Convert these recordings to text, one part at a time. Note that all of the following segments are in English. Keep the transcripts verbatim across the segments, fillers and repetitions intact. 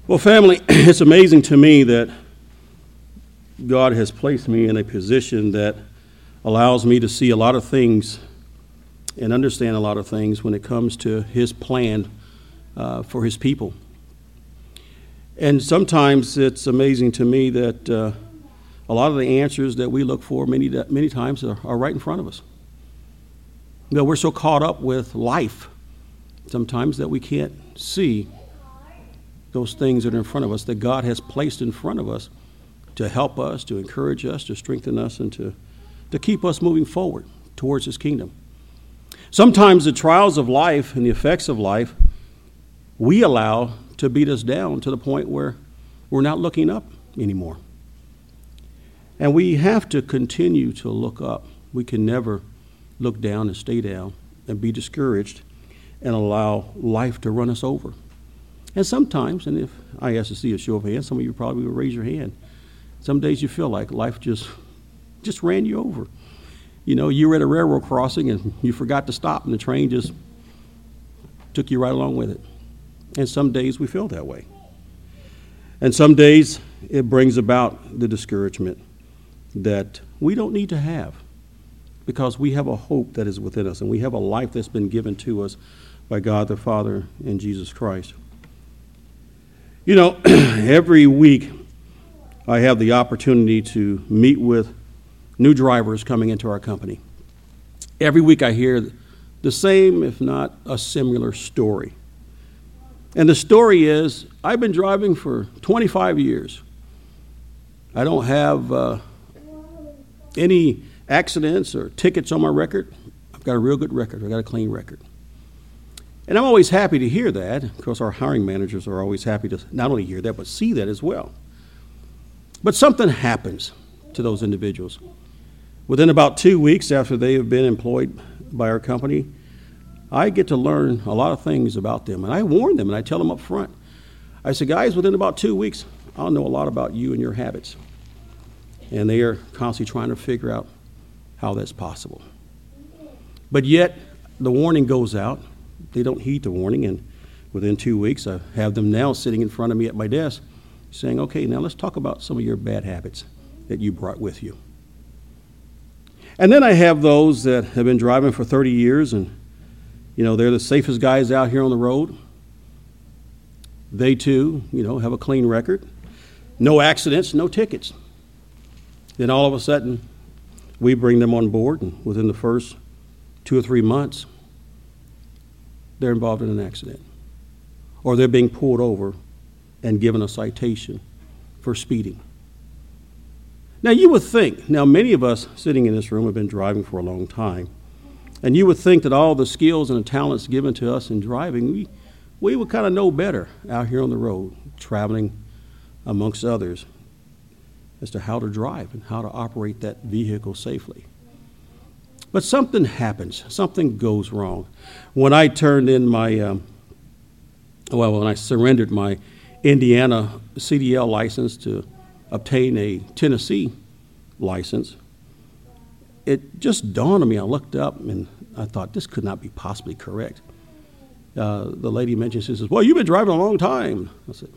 Well, family, it's amazing to me that God has placed me in a position that allows me to see a lot of things and understand a lot of things when it comes to His plan uh, for His people. And sometimes it's amazing to me that uh, a lot of the answers that we look for many many times are, are right in front of us. You know, we're so caught up with life sometimes that we can't see those things that are in front of us that God has placed in front of us to help us, to encourage us, to strengthen us, and to, to keep us moving forward towards His kingdom. Sometimes the trials of life and the effects of life we allow to beat us down to the point where we're not looking up anymore. And we have to continue to look up. We can never look down and stay down and be discouraged and allow life to run us over. And sometimes, and if I ask to see a show of hands, some of you probably will raise your hand. Some days you feel like life just just ran you over. You know, you were at a railroad crossing and you forgot to stop and the train just took you right along with it. And some days we feel that way. And some days it brings about the discouragement that we don't need to have because we have a hope that is within us and we have a life that's been given to us by God the Father and Jesus Christ. You know, every week I have the opportunity to meet with new drivers coming into our company. Every week I hear the same, if not a similar story. And the story is, I've been driving for twenty-five years. I don't have uh, any accidents or tickets on my record. I've got a real good record. I've got a clean record. And I'm always happy to hear that. Of course, our hiring managers are always happy to not only hear that, but see that as well. But something happens to those individuals. Within about two weeks after they have been employed by our company, I get to learn a lot of things about them. And I warn them and I tell them up front. I say, guys, within about two weeks, I'll know a lot about you and your habits. And they are constantly trying to figure out how that's possible. But yet, the warning goes out. They don't heed the warning, and within two weeks, I have them now sitting in front of me at my desk saying, okay, now let's talk about some of your bad habits that you brought with you. And then I have those that have been driving for thirty years, and, you know, they're the safest guys out here on the road. They, too, you know, have a clean record. No accidents, no tickets. Then all of a sudden, we bring them on board, and within the first two or three months, they're involved in an accident. Or they're being pulled over and given a citation for speeding. Now you would think, now many of us sitting in this room have been driving for a long time, and you would think that all the skills and the talents given to us in driving, we, we would kind of know better out here on the road, traveling amongst others, as to how to drive and how to operate that vehicle safely. But something happens. Something goes wrong. When I turned in my, um, well, when I surrendered my Indiana C D L license to obtain a Tennessee license, it just dawned on me. I looked up and I thought, this could not be possibly correct. Uh, the lady mentioned, she says, well, you've been driving a long time. I said,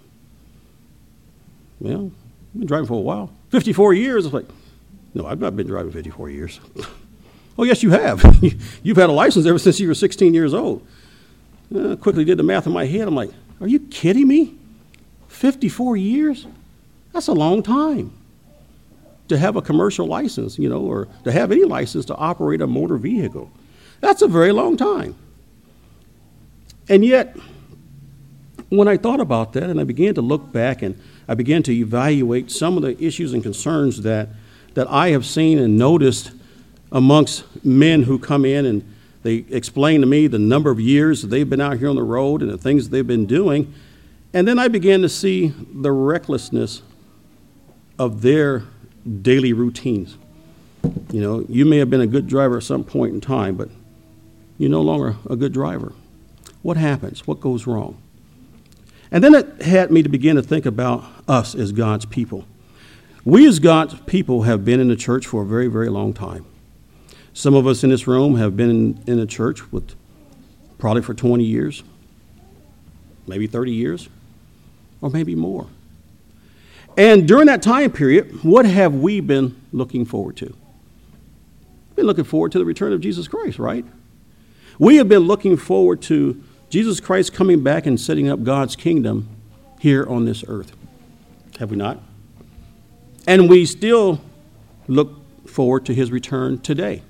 well, I've been driving for a while. fifty-four years. I was like, no, I've not been driving fifty-four years. Oh, yes, you have. You've had a license ever since you were sixteen years old. I quickly did the math in my head. I'm like, are you kidding me? fifty-four years? That's a long time to have a commercial license, you know, or to have any license to operate a motor vehicle. That's a very long time. And yet, when I thought about that and I began to look back and I began to evaluate some of the issues and concerns that, that I have seen and noticed amongst men who come in and they explain to me the number of years that they've been out here on the road and the things that they've been doing. And then I began to see the recklessness of their daily routines. You know, you may have been a good driver at some point in time, but you're no longer a good driver. What happens? What goes wrong? And then it had me to begin to think about us as God's people. We as God's people have been in the church for a very, very long time. Some of us in this room have been in, in a church with probably for twenty years, maybe thirty years. or maybe more. And during that time period, what have we been looking forward to? We've been looking forward to the return of Jesus Christ, right? We have been looking forward to Jesus Christ coming back and setting up God's kingdom here on this earth. Have we not? And we still look forward to his return today.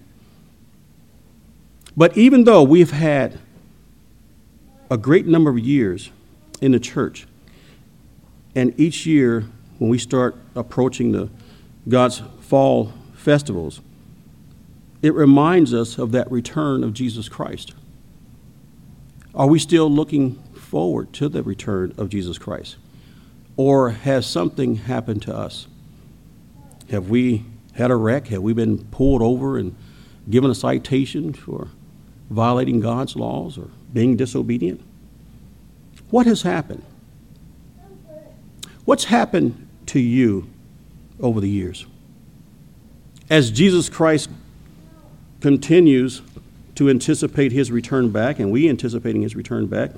But even though we've had a great number of years in the church, and each year when we start approaching the God's fall festivals, it reminds us of that return of Jesus Christ. Are we still looking forward to the return of Jesus Christ? Or has something happened to us? Have we had a wreck? Have we been pulled over and given a citation for violating God's laws or being disobedient? What has happened? What's happened to you over the years? As Jesus Christ continues to anticipate his return back, and we anticipating his return back,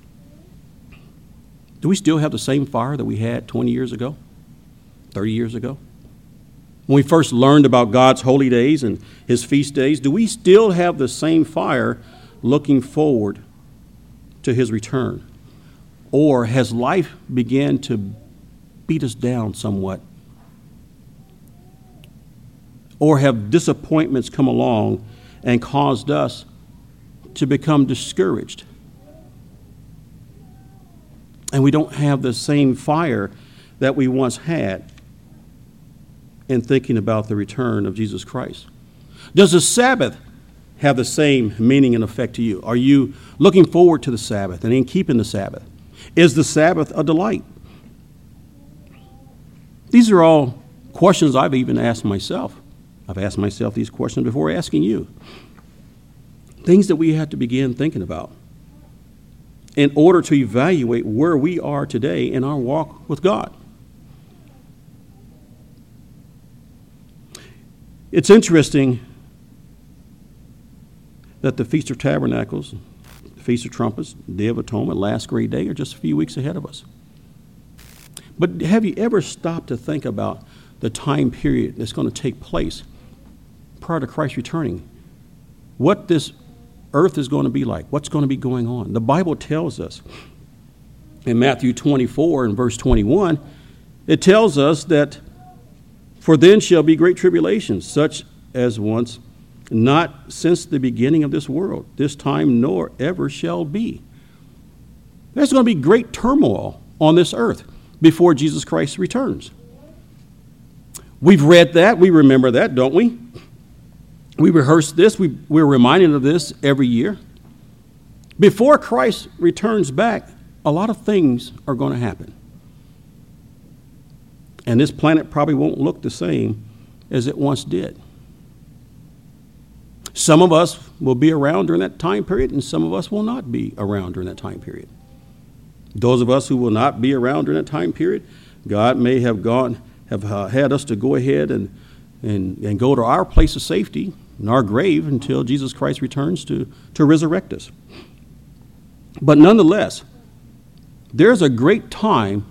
do we still have the same fire that we had twenty years ago, thirty years ago? When we first learned about God's holy days and his feast days, do we still have the same fire looking forward to his return? Or has life began to beat us down somewhat? Or have disappointments come along and caused us to become discouraged? And we don't have the same fire that we once had in thinking about the return of Jesus Christ. Does the Sabbath have the same meaning and effect to you? Are you looking forward to the Sabbath and in keeping the Sabbath? Is the Sabbath a delight? These are all questions I've even asked myself. I've asked myself these questions before asking you. Things that we have to begin thinking about in order to evaluate where we are today in our walk with God. It's interesting that the Feast of Tabernacles, the Feast of Trumpets, Day of Atonement, Last Great Day are just a few weeks ahead of us. But have you ever stopped to think about the time period that's going to take place prior to Christ returning? What this earth is going to be like? What's going to be going on? The Bible tells us in Matthew twenty-four and verse twenty-one, it tells us that for then shall be great tribulations, such as once not since the beginning of this world, this time nor ever shall be. There's going to be great turmoil on this earth before Jesus Christ returns. We've read that. We remember that, don't we? We rehearse this. We, we're reminded of this every year. Before Christ returns back, a lot of things are going to happen. And this planet probably won't look the same as it once did. Some of us will be around during that time period, and some of us will not be around during that time period. Those of us who will not be around during that time period, God may have gone, have uh, had us to go ahead and, and, and go to our place of safety in our grave until Jesus Christ returns to, to resurrect us. But nonetheless, there's a great time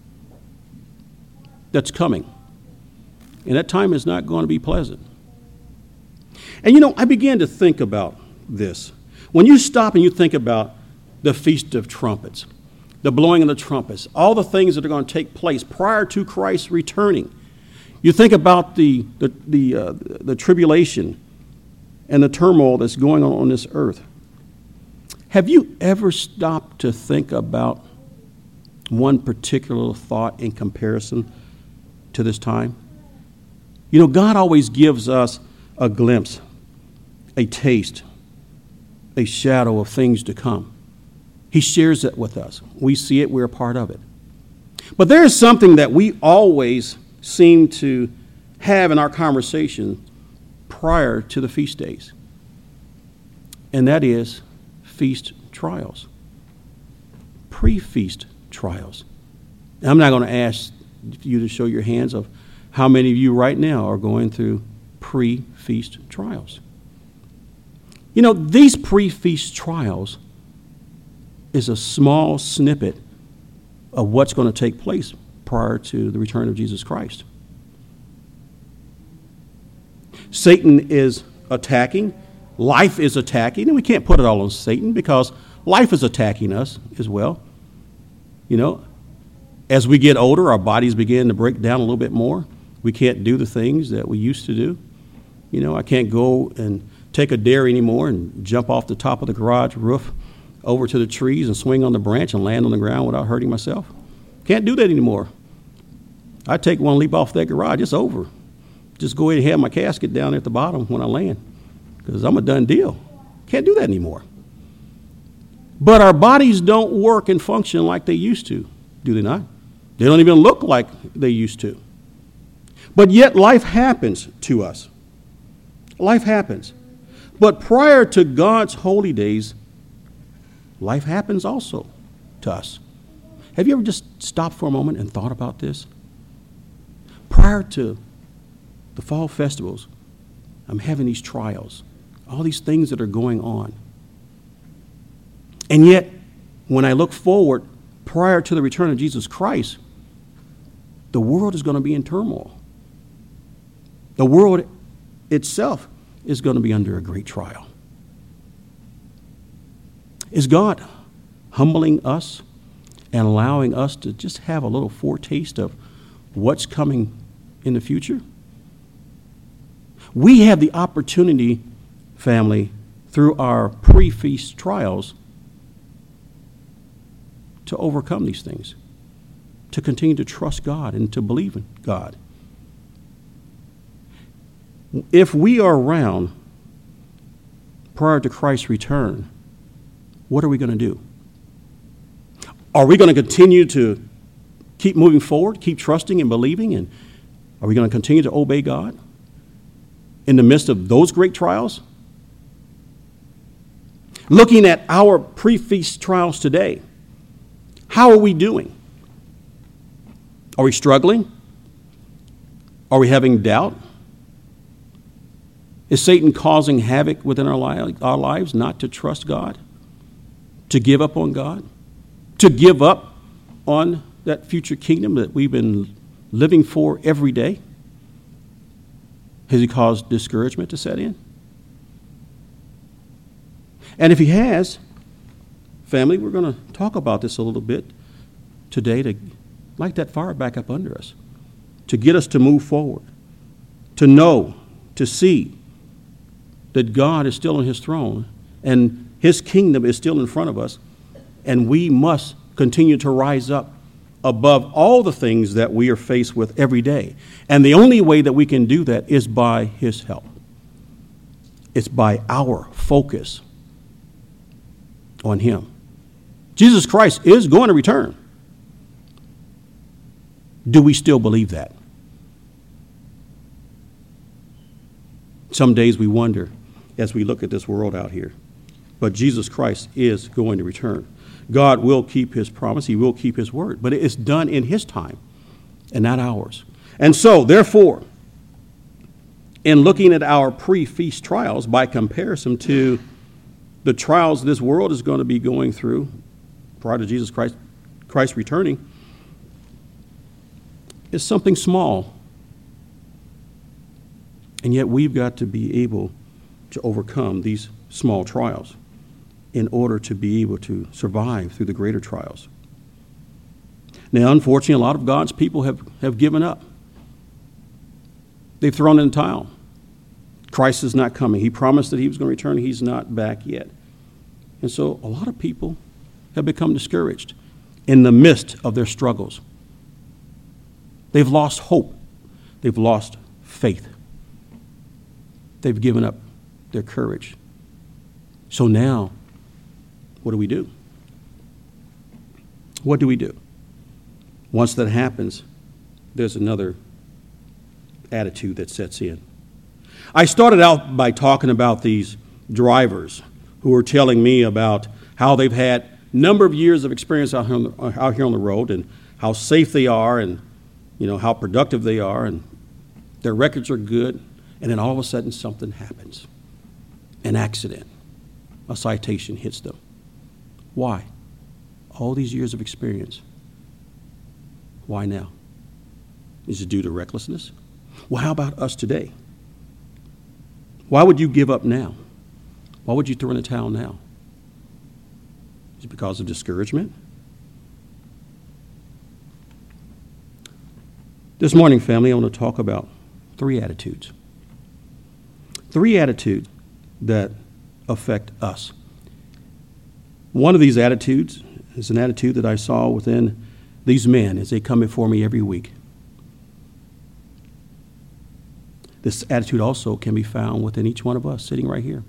that's coming. And that time is not going to be pleasant. And you know, I began to think about this. When you stop and you think about the Feast of Trumpets, the blowing of the trumpets, all the things that are going to take place prior to Christ returning, you think about the the the, uh, the tribulation and the turmoil that's going on on this earth. Have you ever stopped to think about one particular thought in comparison to this time? You know, God always gives us a glimpse, a taste, a shadow of things to come. He shares it with us. We see it, we're a part of it. But there is something that we always seem to have in our conversation prior to the feast days, and that is feast trials, pre-feast trials. Now, I'm not going to ask you to show your hands of how many of you right now are going through pre-feast trials. You know, these pre-feast trials is a small snippet of what's going to take place prior to the return of Jesus Christ. Satan is attacking. Life is attacking. And we can't put it all on Satan because life is attacking us as well. You know, as we get older, our bodies begin to break down a little bit more. We can't do the things that we used to do. You know, I can't go and take a dare anymore and jump off the top of the garage roof over to the trees and swing on the branch and land on the ground without hurting myself. Can't do that anymore. I take one leap off that garage, it's over. Just go ahead and have my casket down at the bottom when I land because I'm a done deal. Can't do that anymore. But our bodies don't work and function like they used to, do they not? They don't even look like they used to. But yet life happens to us. Life happens. But prior to God's holy days, life happens also to us. Have you ever just stopped for a moment and thought about this? Prior to the fall festivals, I'm having these trials, all these things that are going on. And yet, when I look forward prior to the return of Jesus Christ, the world is going to be in turmoil. The world itself is going to be under a great trial. Is God humbling us and allowing us to just have a little foretaste of what's coming in the future? We have the opportunity, family, through our pre-feast trials to overcome these things, to continue to trust God and to believe in God. If we are around prior to Christ's return, what are we going to do? Are we going to continue to keep moving forward, keep trusting and believing, and are we going to continue to obey God in the midst of those great trials? Looking at our pre-feast trials today, how are we doing? Are we struggling? Are we having doubt? Is Satan causing havoc within our, li- our lives not to trust God, to give up on God, to give up on that future kingdom that we've been living for every day? Has he caused discouragement to set in? And if he has, family, we're going to talk about this a little bit today to light that fire back up under us, to get us to move forward, to know, to see that God is still on his throne and his kingdom is still in front of us, and we must continue to rise up above all the things that we are faced with every day. And the only way that we can do that is by his help. It's by our focus on him. Jesus Christ is going to return. Do we still believe that? Some days we wonder as we look at this world out here. But Jesus Christ is going to return. God will keep his promise. He will keep his word. But it's done in his time and not ours. And so, therefore, in looking at our pre-feast trials by comparison to the trials this world is going to be going through prior to Jesus Christ, Christ returning, is something small. And yet we've got to be able to overcome these small trials in order to be able to survive through the greater trials. Now, unfortunately, a lot of God's people have, have given up. They've thrown in the towel. Christ is not coming. He promised that he was going to return. He's not back yet. And so a lot of people have become discouraged in the midst of their struggles. They've lost hope. They've lost faith. They've given up their courage. So now, what do we do? What do we do? Once that happens, there's another attitude that sets in. I started out by talking about these drivers who were telling me about how they've had a number of years of experience out here on the, out here on the road and how safe they are and, you know, how productive they are and their records are good. And then all of a sudden something happens. An accident. A citation hits them. Why? All these years of experience. Why now? Is it due to recklessness? Well, how about us today? Why would you give up now? Why would you throw in the towel now? Is it because of discouragement? This morning, family, I want to talk about three attitudes. Three attitudes that affect us. One of these attitudes is an attitude that I saw within these men as they come before me every week. This attitude also can be found within each one of us sitting right here.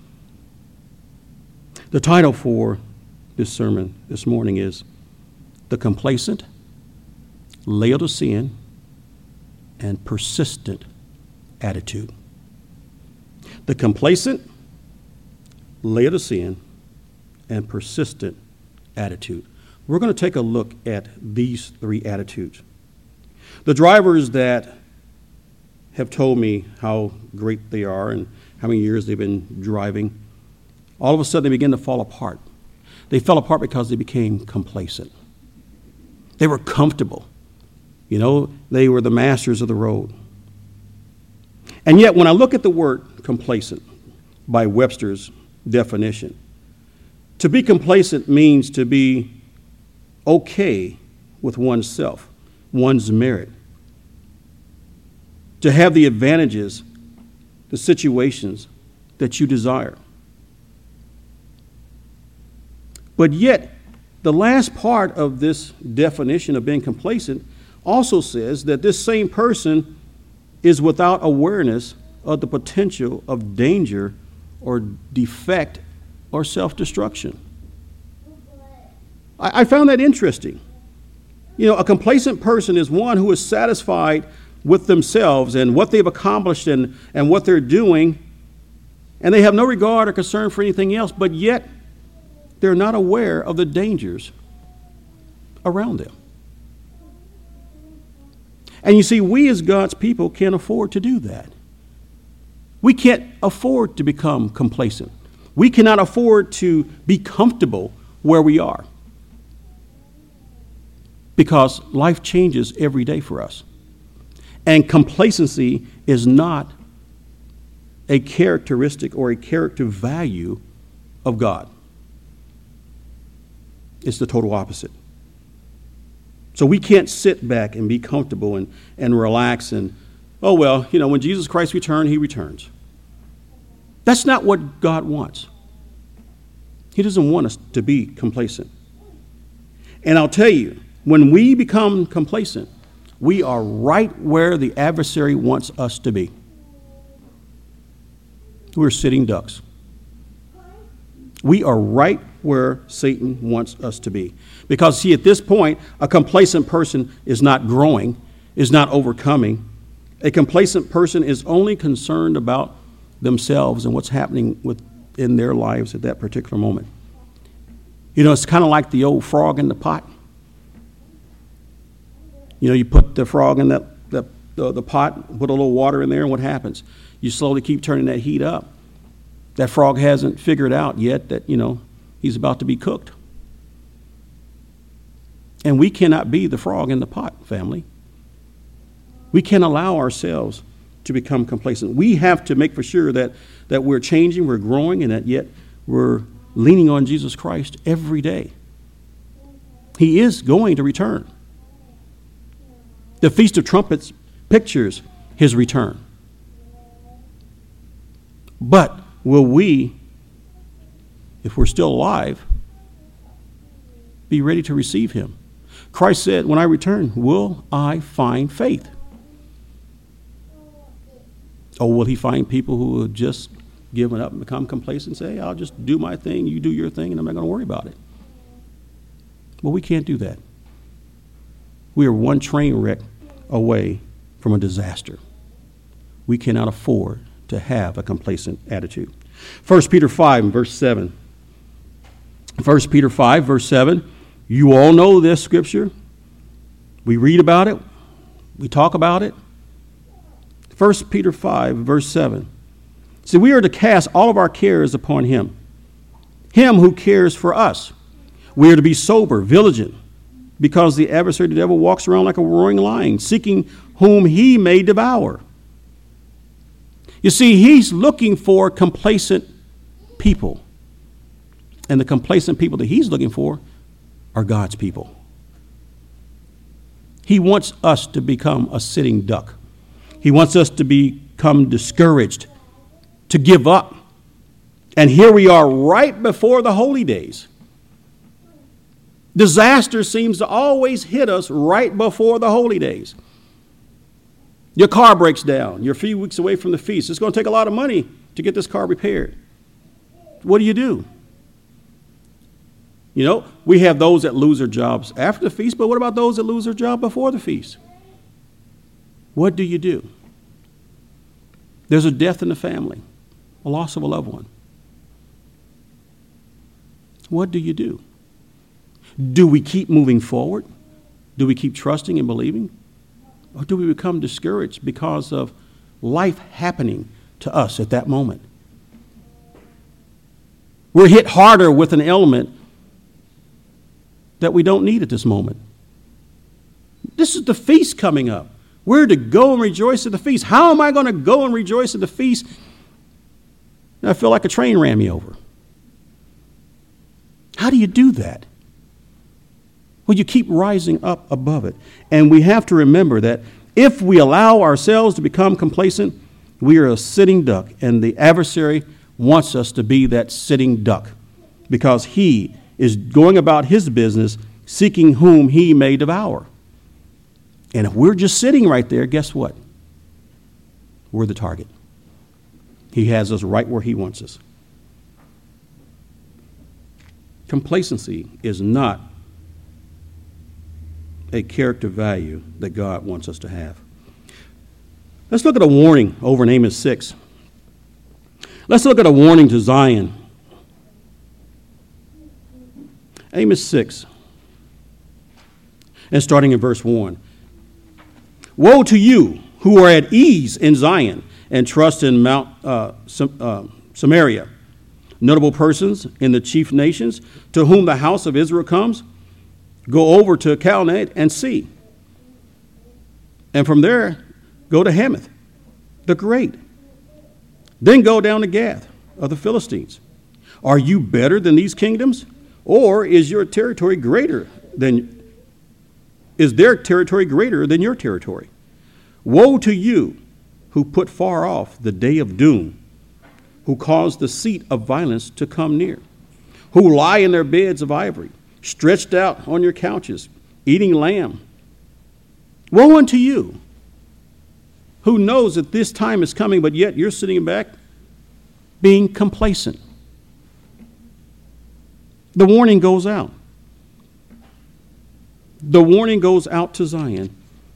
The title for this sermon this morning is The Complacent, Laodicean, and Persistent Attitude. The complacent, Laodicean, and persistent attitude. We're going to take a look at these three attitudes. The drivers that have told me how great they are and how many years they've been driving, all of a sudden they begin to fall apart. They fell apart because they became complacent. They were comfortable. You know, they were the masters of the road. And yet, when I look at the word complacent by Webster's definition, to be complacent means to be okay with oneself, one's merit, to have the advantages, the situations that you desire. But yet, the last part of this definition of being complacent also says that this same person is without awareness of the potential of danger or defect or self-destruction. I, I found that interesting. You know, a complacent person is one who is satisfied with themselves and what they've accomplished and, and what they're doing, and they have no regard or concern for anything else, but yet they're not aware of the dangers around them. And you see, we as God's people can't afford to do that. We can't afford to become complacent. We cannot afford to be comfortable where we are, because life changes every day for us. And complacency is not a characteristic or a character value of God. It's the total opposite. So we can't sit back and be comfortable and, and relax and, oh, well, you know, when Jesus Christ returns, he returns. That's not what God wants. He doesn't want us to be complacent. And I'll tell you, when we become complacent, we are right where the adversary wants us to be. We're sitting ducks. We are right where Satan wants us to be. Because, see, at this point, a complacent person is not growing, is not overcoming. A complacent person is only concerned about themselves and what's happening within their lives at that particular moment. You know, it's kind of like the old frog in the pot. You know, you put the frog in that, that the, the pot, put a little water in there, and what happens? You slowly keep turning that heat up. That frog hasn't figured out yet that, you know, he's about to be cooked. And we cannot be the frog in the pot, family. We can't allow ourselves to become complacent. We have to make for sure that, that we're changing, we're growing, and that yet we're leaning on Jesus Christ every day. He is going to return. The Feast of Trumpets pictures his return. But will we, if we're still alive, be ready to receive him? Christ said, when I return, will I find faith? Or will he find people who have just given up and become complacent and say, I'll just do my thing, you do your thing, and I'm not going to worry about it? Well, we can't do that. We are one train wreck away from a disaster. We cannot afford to have a complacent attitude. First Peter five and verse seven. First Peter five, verse seven. You all know this scripture. We read about it. We talk about it. First Peter five, verse seven. See, we are to cast all of our cares upon him. Him who cares for us. We are to be sober, vigilant, because the adversary, the devil, walks around like a roaring lion, seeking whom he may devour. You see, he's looking for complacent people. And the complacent people that he's looking for are God's people. He wants us to become a sitting duck. He wants us to become discouraged, to give up. And here we are right before the holy days. Disaster seems to always hit us right before the holy days. Your car breaks down. You're a few weeks away from the feast. It's going to take a lot of money to get this car repaired. What do you do? You know, we have those that lose their jobs after the feast, but what about those that lose their job before the feast? What do you do? There's a death in the family, a loss of a loved one. What do you do? Do we keep moving forward? Do we keep trusting and believing? Or do we become discouraged because of life happening to us at that moment? We're hit harder with an ailment that we don't need at this moment. This is the feast coming up. We're to go and rejoice at the feast. How am I going to go and rejoice at the feast? And I feel like a train ran me over. How do you do that? Well, you keep rising up above it. And we have to remember that if we allow ourselves to become complacent, we are a sitting duck. And the adversary wants us to be that sitting duck because he is going about his business seeking whom he may devour. And if we're just sitting right there, guess what? We're the target. He has us right where he wants us. Complacency is not a character value that God wants us to have. Let's look at a warning over in Amos six. Let's look at a warning to Zion. Amos six, and starting in verse one. Woe to you who are at ease in Zion and trust in Mount uh, Sam- uh, Samaria, notable persons in the chief nations, to whom the house of Israel comes. Go over to Calneh and see. And from there, go to Hamath, the great. Then go down to Gath of the Philistines. Are you better than these kingdoms? Or is your territory greater than, is their territory greater than your territory? Woe to you who put far off the day of doom, who cause the seat of violence to come near, who lie in their beds of ivory, stretched out on your couches, eating lamb. Woe unto you, who knows that this time is coming, but yet you're sitting back being complacent. The warning goes out. The warning goes out to Zion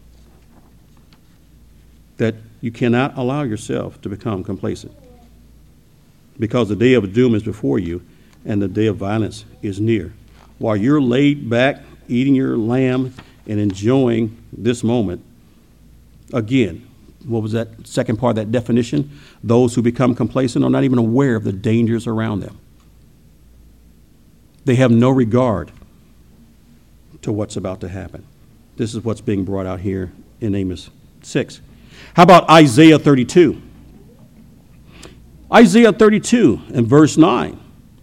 that you cannot allow yourself to become complacent because the day of doom is before you and the day of violence is near. While you're laid back, eating your lamb and enjoying this moment, again, what was that second part of that definition? Those who become complacent are not even aware of the dangers around them. They have no regard to what's about to happen. This is what's being brought out here in Amos six. How about Isaiah thirty-two? Isaiah thirty-two and verse nine.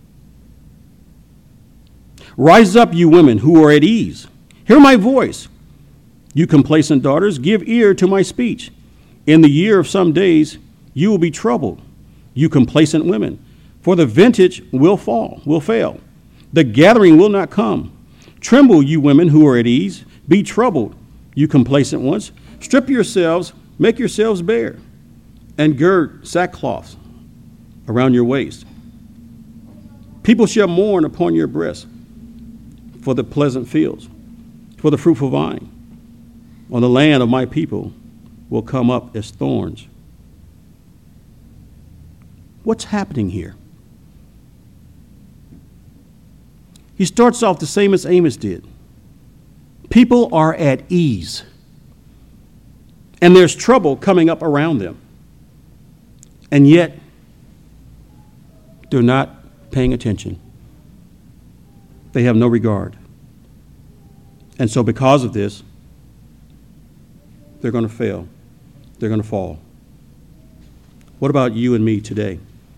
Rise up, you women who are at ease. Hear my voice. You complacent daughters, give ear to my speech. In the year of some days, you will be troubled, you complacent women, for the vintage will fall, will fail. The gathering will not come. Tremble, you women who are at ease. Be troubled, you complacent ones. Strip yourselves, make yourselves bare, and gird sackcloth around your waist. People shall mourn upon your breasts for the pleasant fields, for the fruitful vine. On the land of my people will come up as thorns. What's happening here? He starts off the same as Amos did. People are at ease, and there's trouble coming up around them. And yet, they're not paying attention. They have no regard. And so because of this, they're going to fail. They're going to fall. What about you and me today?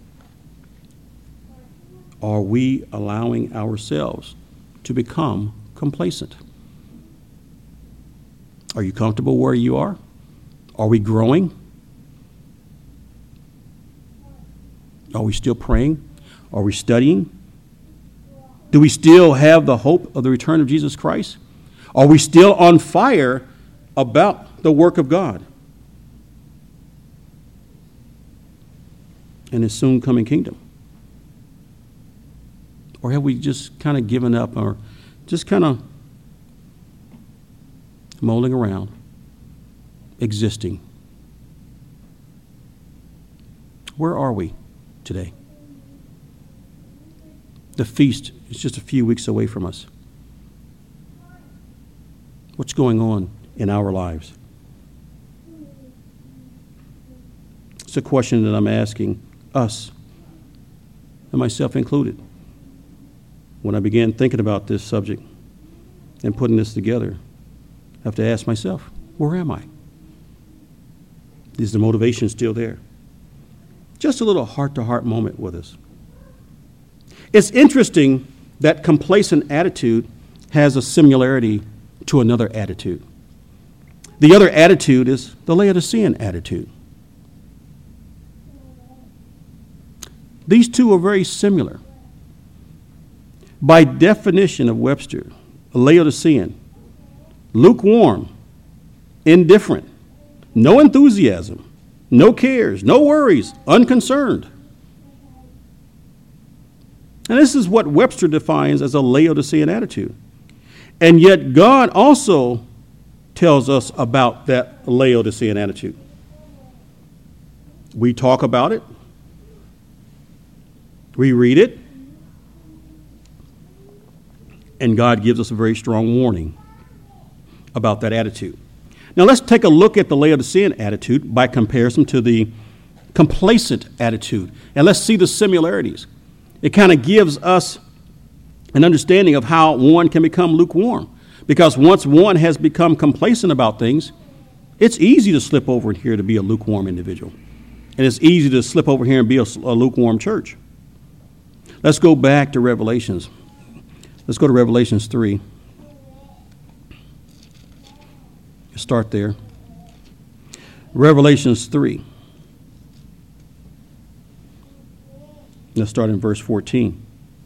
Are we allowing ourselves to become complacent? Are you comfortable where you are? Are we growing? Are we still praying? Are we studying? Do we still have the hope of the return of Jesus Christ? Are we still on fire about the work of God and His soon coming kingdom? Or have we just kind of given up or just kind of mulling around, existing? Where are we today? The feast is just a few weeks away from us. What's going on in our lives? It's a question that I'm asking us, and myself included. When I began thinking about this subject and putting this together, I have to ask myself, where am I? Is the motivation still there? Just a little heart-to-heart moment with us. It's interesting that complacent attitude has a similarity to another attitude. The other attitude is the Laodicean attitude. These two are very similar. By definition of Webster, a Laodicean, lukewarm, indifferent, no enthusiasm, no cares, no worries, unconcerned. And this is what Webster defines as a Laodicean attitude. And yet God also tells us about that Laodicean attitude. We talk about it. We read it. And God gives us a very strong warning about that attitude. Now let's take a look at the Laodicean attitude by comparison to the complacent attitude. And let's see the similarities. It kind of gives us an understanding of how one can become lukewarm. Because once one has become complacent about things, it's easy to slip over here to be a lukewarm individual. And it's easy to slip over here and be a, a lukewarm church. Let's go back to Revelations. Let's go to Revelations three. Start there. Revelations three. Let's start in verse fourteen.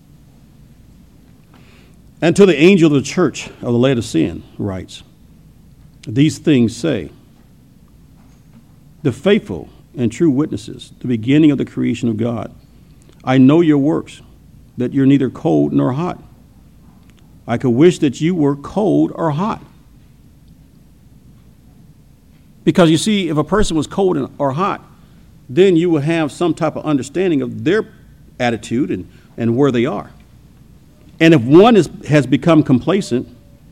And to the angel of the church of the Laodicean writes, these things say, the faithful and true witnesses, the beginning of the creation of God. I know your works, that you're neither cold nor hot. I could wish that you were cold or hot. Because you see, if a person was cold or hot, then you would have some type of understanding of their attitude and, and where they are. And if one is, has become complacent,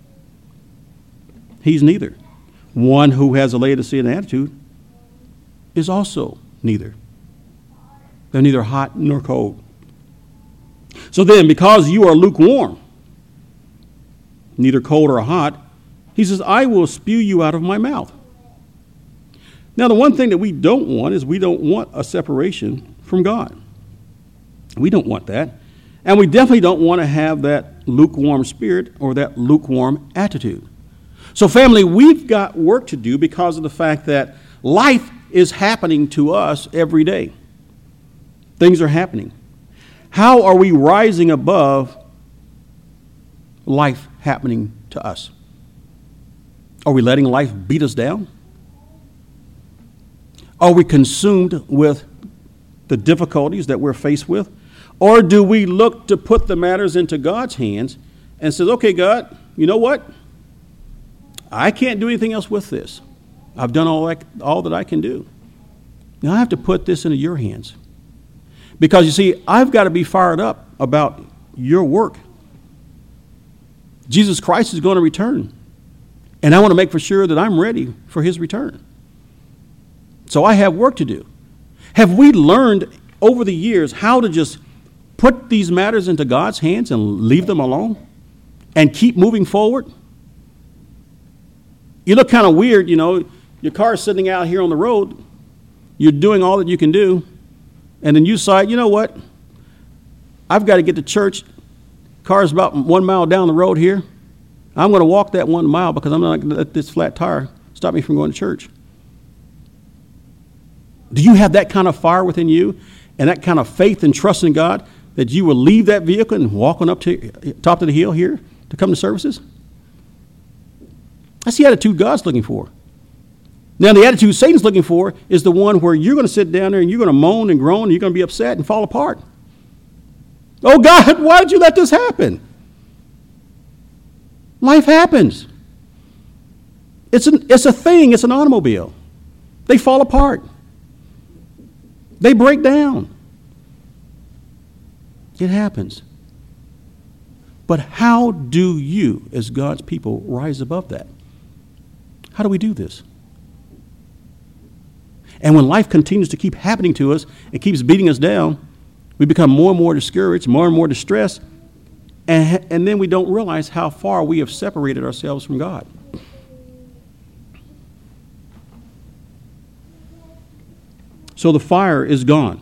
he's neither. One who has a Laodicean attitude is also neither. They're neither hot nor cold. So then, because you are lukewarm, neither cold or hot, he says, I will spew you out of my mouth. Now, the one thing that we don't want is we don't want a separation from God. We don't want that. And we definitely don't want to have that lukewarm spirit or that lukewarm attitude. So, family, we've got work to do because of the fact that life is happening to us every day. Things are happening. How are we rising above life happening to us? Are we letting life beat us down? Are we consumed with the difficulties that we're faced with? Or do we look to put the matters into God's hands and says, okay, God, you know what? I can't do anything else with this. I've done all that, all that I can do. Now I have to put this into your hands. Because you see, I've got to be fired up about your work. Jesus Christ is going to return. And I want to make for sure that I'm ready for his return. So I have work to do. Have we learned over the years how to just put these matters into God's hands and leave them alone and keep moving forward? You look kind of weird, you know. Your car's sitting out here on the road. You're doing all that you can do. And then you decide, you know what? I've got to get to church. Car's about one mile down the road here. I'm going to walk that one mile because I'm not going to let this flat tire stop me from going to church. Do you have that kind of fire within you and that kind of faith and trust in God that you will leave that vehicle and walk on up to top of the hill here to come to services? That's the attitude God's looking for. Now, the attitude Satan's looking for is the one where you're going to sit down there and you're going to moan and groan and you're going to be upset and fall apart. Oh, God, why did you let this happen? Life happens. It's, an, it's a thing. It's an automobile. They fall apart. They break down. It happens. But how do you, as God's people, rise above that? How do we do this? And when life continues to keep happening to us, it keeps beating us down, we become more and more discouraged, more and more distressed, and, and then we don't realize how far we have separated ourselves from God. So the fire is gone.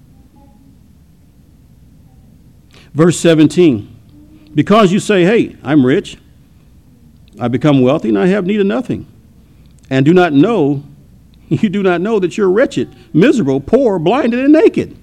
Verse seventeen, because you say, hey, I'm rich, I become wealthy, and I have need of nothing, and do not know, you do not know that you're wretched, miserable, poor, blinded, and naked.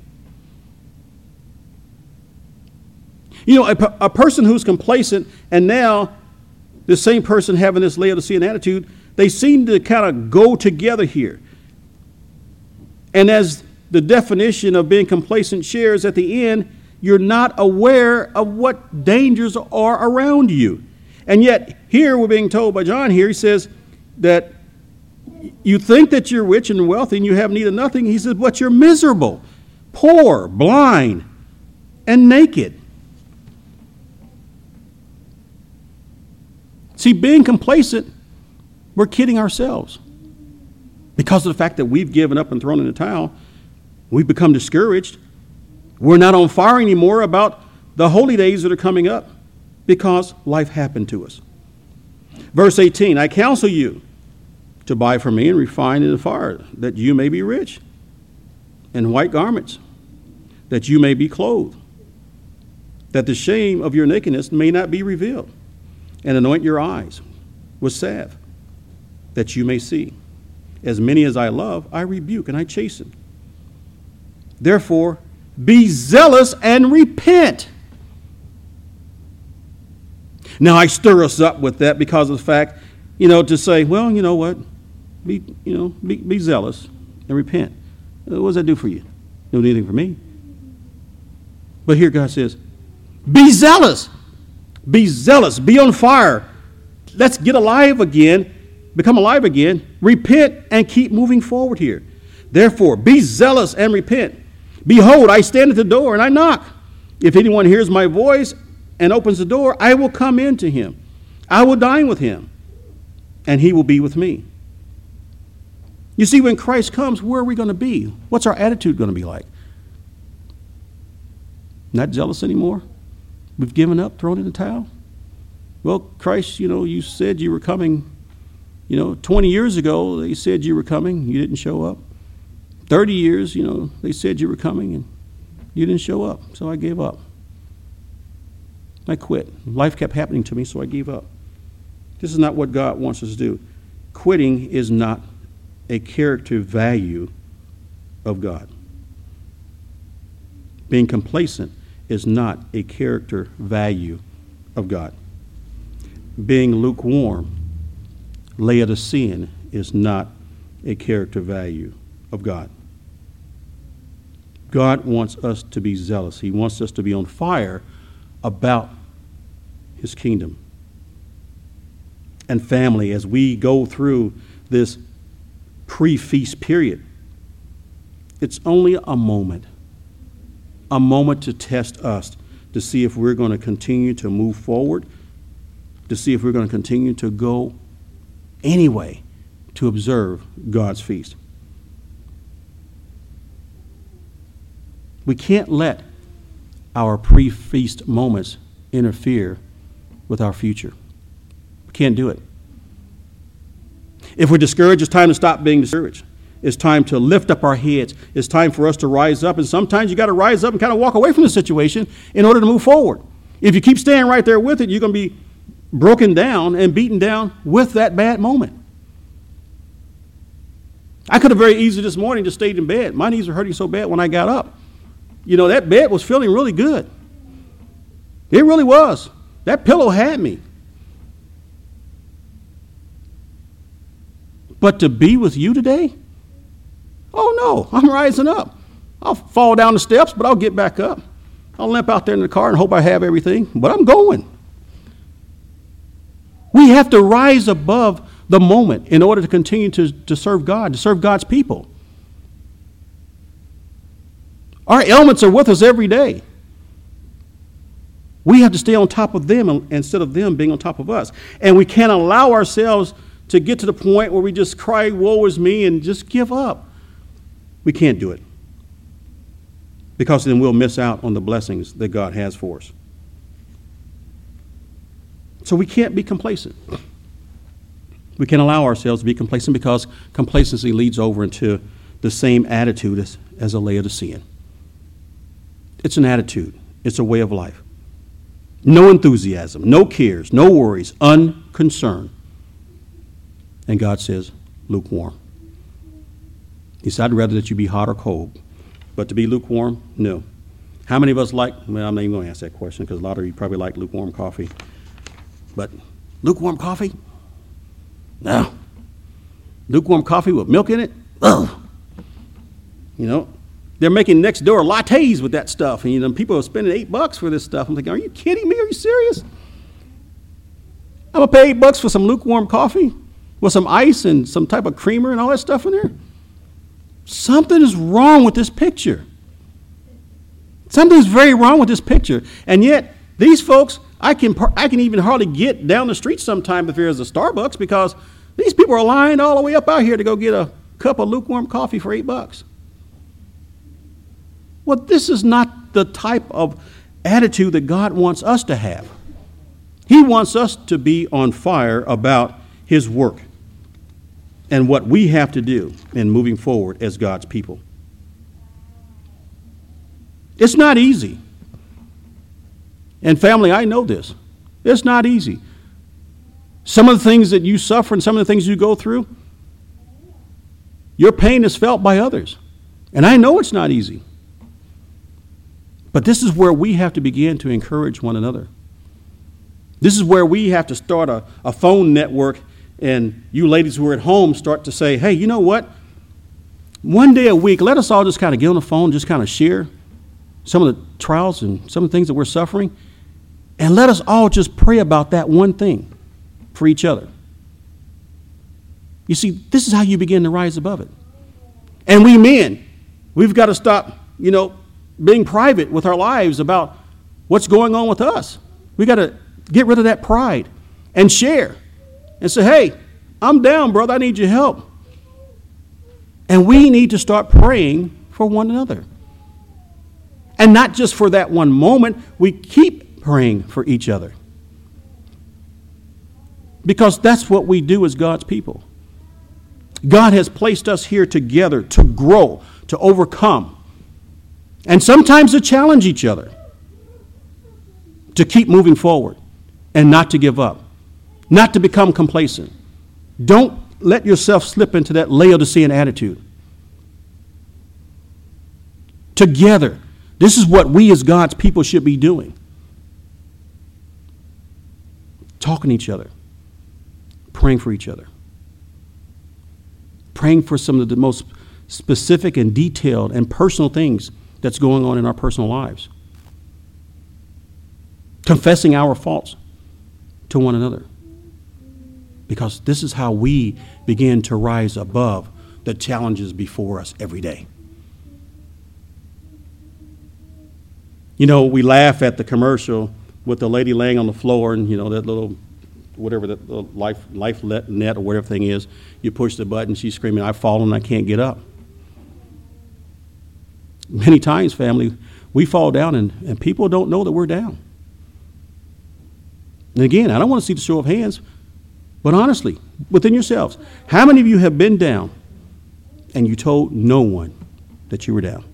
You know, a, a person who's complacent, and now the same person having this Laodicean attitude, they seem to kind of go together here. And as the definition of being complacent shares at the end, you're not aware of what dangers are around you. And yet, here we're being told by John here, he says that you think that you're rich and wealthy and you have need of nothing. He says, but you're miserable, poor, blind, and naked. See, being complacent, we're kidding ourselves. Because of the fact that we've given up and thrown in the towel, we've become discouraged. We're not on fire anymore about the holy days that are coming up because life happened to us. Verse eighteen, I counsel you to buy from me and refine in the fire, that you may be rich, and white garments, that you may be clothed, that the shame of your nakedness may not be revealed, and anoint your eyes with salve, that you may see. As many as I love, I rebuke and I chasten. Therefore, be zealous and repent. Now, I stir us up with that because of the fact, you know, to say, well, you know what? Be, you know, be, be zealous and repent. What does that do for you? Don't do anything for me. But here God says, be zealous. Be zealous. Be on fire. Let's get alive again. Become alive again. Repent and keep moving forward here. Therefore, be zealous and repent. Behold, I stand at the door and I knock. If anyone hears my voice and opens the door, I will come in to him. I will dine with him, and he will be with me. You see, when Christ comes, where are we going to be? What's our attitude going to be like? Not jealous anymore? We've given up, thrown in the towel? Well, Christ, you know, you said you were coming. You know, twenty years ago, they said you were coming. You didn't show up. thirty years, you know, they said you were coming, and you didn't show up, so I gave up. I quit. Life kept happening to me, so I gave up. This is not what God wants us to do. Quitting is not a character value of God. Being complacent is not a character value of God. Being lukewarm, Laodicean, is not a character value of God. God wants us to be zealous. He wants us to be on fire about his kingdom. And family, as we go through this pre-feast period, it's only a moment, a moment to test us, to see if we're going to continue to move forward, to see if we're going to continue to go anyway to observe God's feast. We can't let our pre-feast moments interfere with our future. We can't do it. If we're discouraged, it's time to stop being discouraged. It's time to lift up our heads. It's time for us to rise up. And sometimes you got to rise up and kind of walk away from the situation in order to move forward. If you keep staying right there with it, you're going to be broken down and beaten down with that bad moment. I could have very easily this morning just stayed in bed. My knees were hurting so bad when I got up. You know, that bed was feeling really good. It really was. That pillow had me. But to be with you today? Oh, no, I'm rising up. I'll fall down the steps, but I'll get back up. I'll limp out there in the car and hope I have everything, but I'm going. We have to rise above the moment in order to continue to, to serve God, to serve God's people. Our ailments are with us every day. We have to stay on top of them instead of them being on top of us. And we can't allow ourselves to get to the point where we just cry, woe is me, and just give up. We can't do it. Because then we'll miss out on the blessings that God has for us. So we can't be complacent. We can't allow ourselves to be complacent because complacency leads over into the same attitude as, as a Laodicean. It's an attitude. It's a way of life. No enthusiasm, no cares, no worries, unconcerned. And God says, lukewarm. He said, I'd rather that you be hot or cold. But to be lukewarm, no. How many of us like, well, I'm not even going to ask that question because a lot of you probably like lukewarm coffee. But lukewarm coffee? No. Lukewarm coffee with milk in it? Ugh. You know, they're making next door lattes with that stuff. And you know, people are spending eight bucks for this stuff. I'm thinking, are you kidding me? Are you serious? I'm going to pay eight bucks for some lukewarm coffee with some ice and some type of creamer and all that stuff in there? Something is wrong with this picture. Something's very wrong with this picture. And yet, these folks, I can I can even hardly get down the street sometime if there's a Starbucks because these people are lined all the way up out here to go get a cup of lukewarm coffee for eight bucks. Well, this is not the type of attitude that God wants us to have. He wants us to be on fire about His work and what we have to do in moving forward as God's people. It's not easy. And family, I know this. It's not easy. Some of the things that you suffer and some of the things you go through, your pain is felt by others. And I know it's not easy. But this is where we have to begin to encourage one another. This is where we have to start a, a phone network, and you ladies who are at home start to say, hey, you know what? One day a week, let us all just kind of get on the phone, just kind of share some of the trials and some of the things that we're suffering, and let us all just pray about that one thing for each other. You see, this is how you begin to rise above it. And we men, we've got to stop, you know, being private with our lives about what's going on with us. We got to get rid of that pride and share and say, hey, I'm down, brother. I need your help. And we need to start praying for one another. And not just for that one moment. We keep praying for each other. Because that's what we do as God's people. God has placed us here together to grow, to overcome, and sometimes to challenge each other, to keep moving forward and not to give up, not to become complacent. Don't let yourself slip into that Laodicean attitude. Together, this is what we as God's people should be doing. Talking to each other, praying for each other, praying for some of the most specific and detailed and personal things that's going on in our personal lives. Confessing our faults to one another. Because this is how we begin to rise above the challenges before us every day. You know, we laugh at the commercial with the lady laying on the floor and, you know, that little, whatever, that little life, life net or whatever thing is. You push the button, she's screaming, I've fallen, I can't get up. Many times, family, we fall down and, and people don't know that we're down. And again, I don't want to see the show of hands, But honestly, within yourselves, how many of you have been down and you told no one that you were down?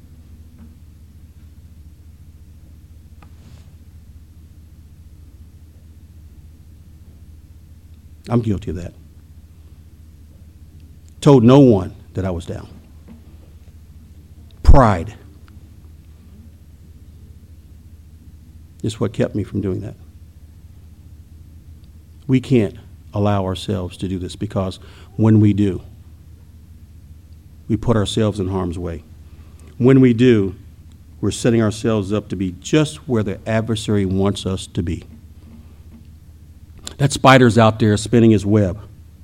I'm guilty of that. Told no one that I was down. Pride is what kept me from doing that. We can't allow ourselves to do this, because when we do, we put ourselves in harm's way. When we do, we're setting ourselves up to be just where the adversary wants us to be. That spider's out there spinning his web.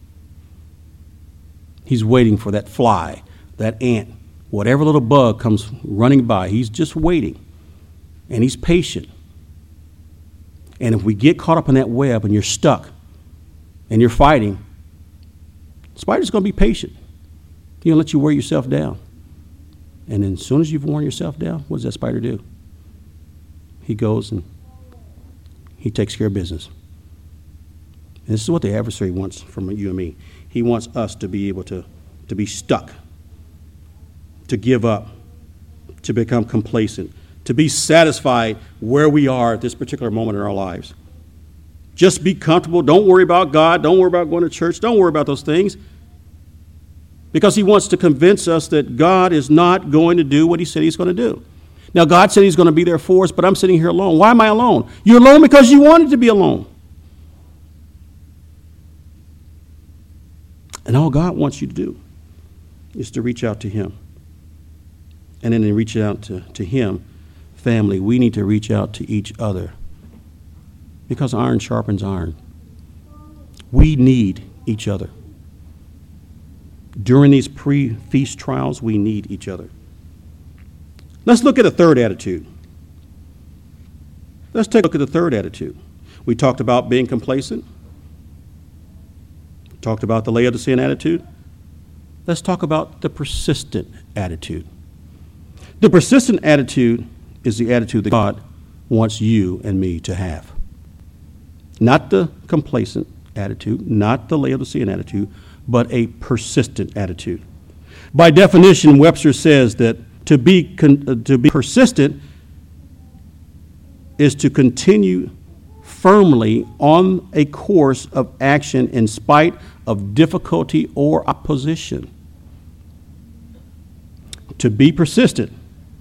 He's waiting for that fly, that ant, whatever little bug comes running by. He's just waiting, and he's patient. And if we get caught up in that web and you're stuck and you're fighting, the spider's going to be patient. He'll let you wear yourself down. And then as soon as you've worn yourself down, what does that spider do? He goes and he takes care of business. And this is what the adversary wants from you and me. He wants us to be able to, to be stuck, to give up, to become complacent, to be satisfied where we are at this particular moment in our lives. Just be comfortable. Don't worry about God. Don't worry about going to church. Don't worry about those things. Because he wants to convince us that God is not going to do what he said he's going to do. Now, God said he's going to be there for us, but I'm sitting here alone. Why am I alone? You're alone because you wanted to be alone. And all God wants you to do is to reach out to him. And then to reach out to, to him, family, we need to reach out to each other. Because iron sharpens iron. We need each other. During these pre-feast trials, we need each other. Let's look at a third attitude. Let's take a look at the third attitude. We talked about being complacent. Talked about the Laodicean attitude. Let's talk about the persistent attitude. The persistent attitude is the attitude that God wants you and me to have. Not the complacent attitude, not the Laodicean attitude, but a persistent attitude. By definition, Webster says that to be con- uh, to be persistent is to continue firmly on a course of action in spite of difficulty or opposition. To be persistent,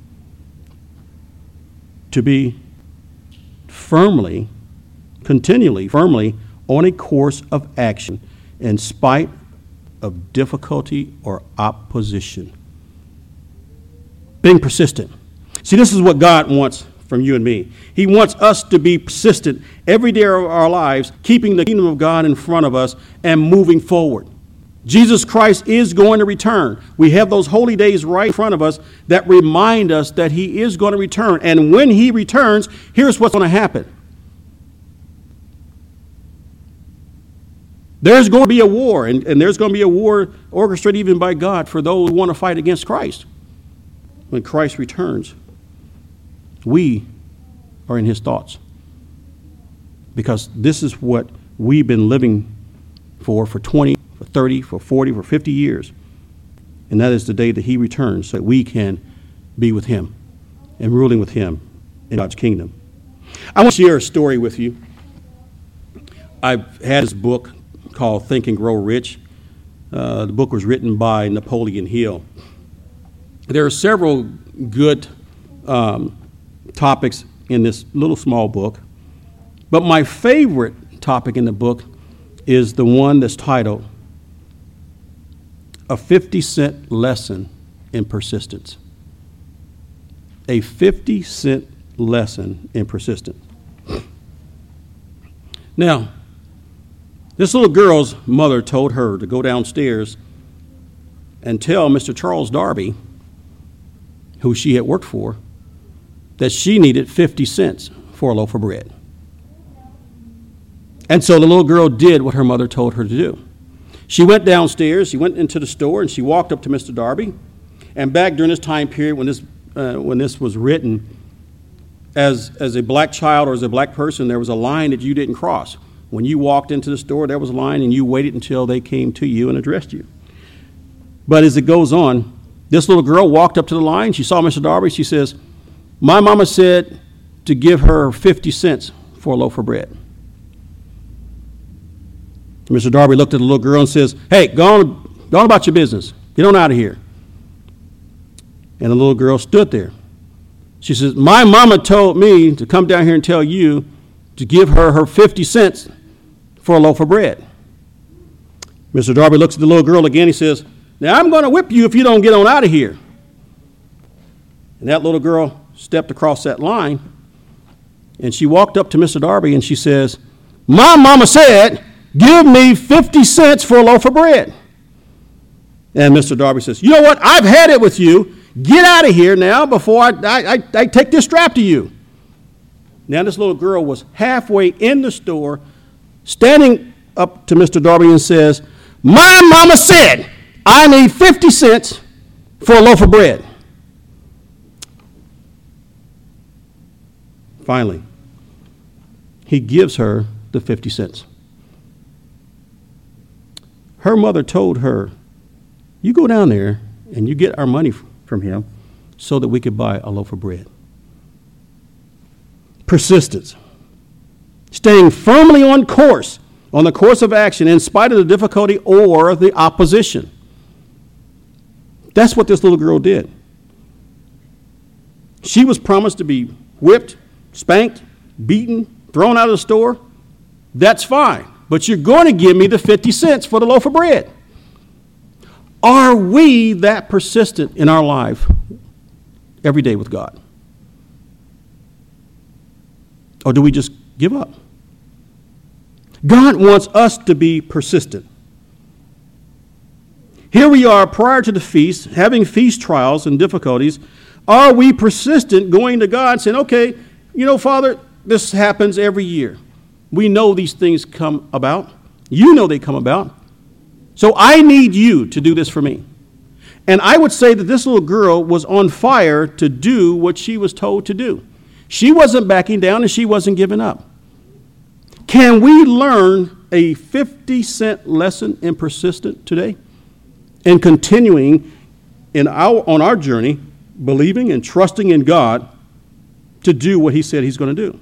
to be firmly, continually, firmly on a course of action in spite of difficulty or opposition. Being persistent. See, this is what God wants from you and me. He wants us to be persistent every day of our lives, keeping the kingdom of God in front of us and moving forward. Jesus Christ is going to return. We have those holy days right in front of us that remind us that he is going to return. And when he returns, here's what's going to happen. There's going to be a war, and, and there's going to be a war orchestrated even by God for those who want to fight against Christ. When Christ returns, we are in his thoughts. Because this is what we've been living for for twenty, for thirty, for forty, for fifty years. And that is the day that he returns so that we can be with him and ruling with him in God's kingdom. I want to share a story with you. I've had this book called Think and Grow Rich. Uh, the book was written by Napoleon Hill. There are several good um, topics in this little small book, but my favorite topic in the book is the one that's titled A fifty cent Lesson in Persistence. A fifty cent Lesson in Persistence. Now, this little girl's mother told her to go downstairs and tell Mister Charles Darby, who she had worked for, that she needed fifty cents for a loaf of bread. And so the little girl did what her mother told her to do. She went downstairs, she went into the store, and she walked up to Mister Darby. And back during this time period when this uh, when this was written, as, as a black child or as a black person, there was a line that you didn't cross. When you walked into the store, there was a line, and you waited until they came to you and addressed you. But as it goes on, this little girl walked up to the line. She saw Mister Darby. She says, my mama said to give her fifty cents for a loaf of bread. Mister Darby looked at the little girl and says, hey, go on, go on about your business. Get on out of here. And the little girl stood there. She says, my mama told me to come down here and tell you to give her her fifty cents for a loaf of bread. Mister Darby looks at the little girl again. He says, now I'm going to whip you if you don't get on out of here. And that little girl stepped across that line, and she walked up to Mister Darby, and she says, my mama said, give me fifty cents for a loaf of bread. And Mister Darby says, you know what? I've had it with you. Get out of here now before I, I, I, I take this strap to you. Now this little girl was halfway in the store, standing up to Mister Darby and says, my mama said I need fifty cents for a loaf of bread. Finally, he gives her the fifty cents. Her mother told her, you go down there and you get our money from him so that we could buy a loaf of bread. Persistence. Staying firmly on course, on the course of action in spite of the difficulty or the opposition. That's what this little girl did. She was promised to be whipped, spanked, beaten, thrown out of the store. That's fine. But you're going to give me the fifty cents for the loaf of bread. Are we that persistent in our life every day with God? Or do we just give up? God wants us to be persistent. Here we are prior to the feast, having feast trials and difficulties. Are we persistent going to God saying, okay, you know, Father, this happens every year. We know these things come about. You know they come about. So I need you to do this for me. And I would say that this little girl was on fire to do what she was told to do. She wasn't backing down and she wasn't giving up. Can we learn a fifty cent lesson in persistence today? And continuing in our, on our journey, believing and trusting in God to do what he said he's going to do.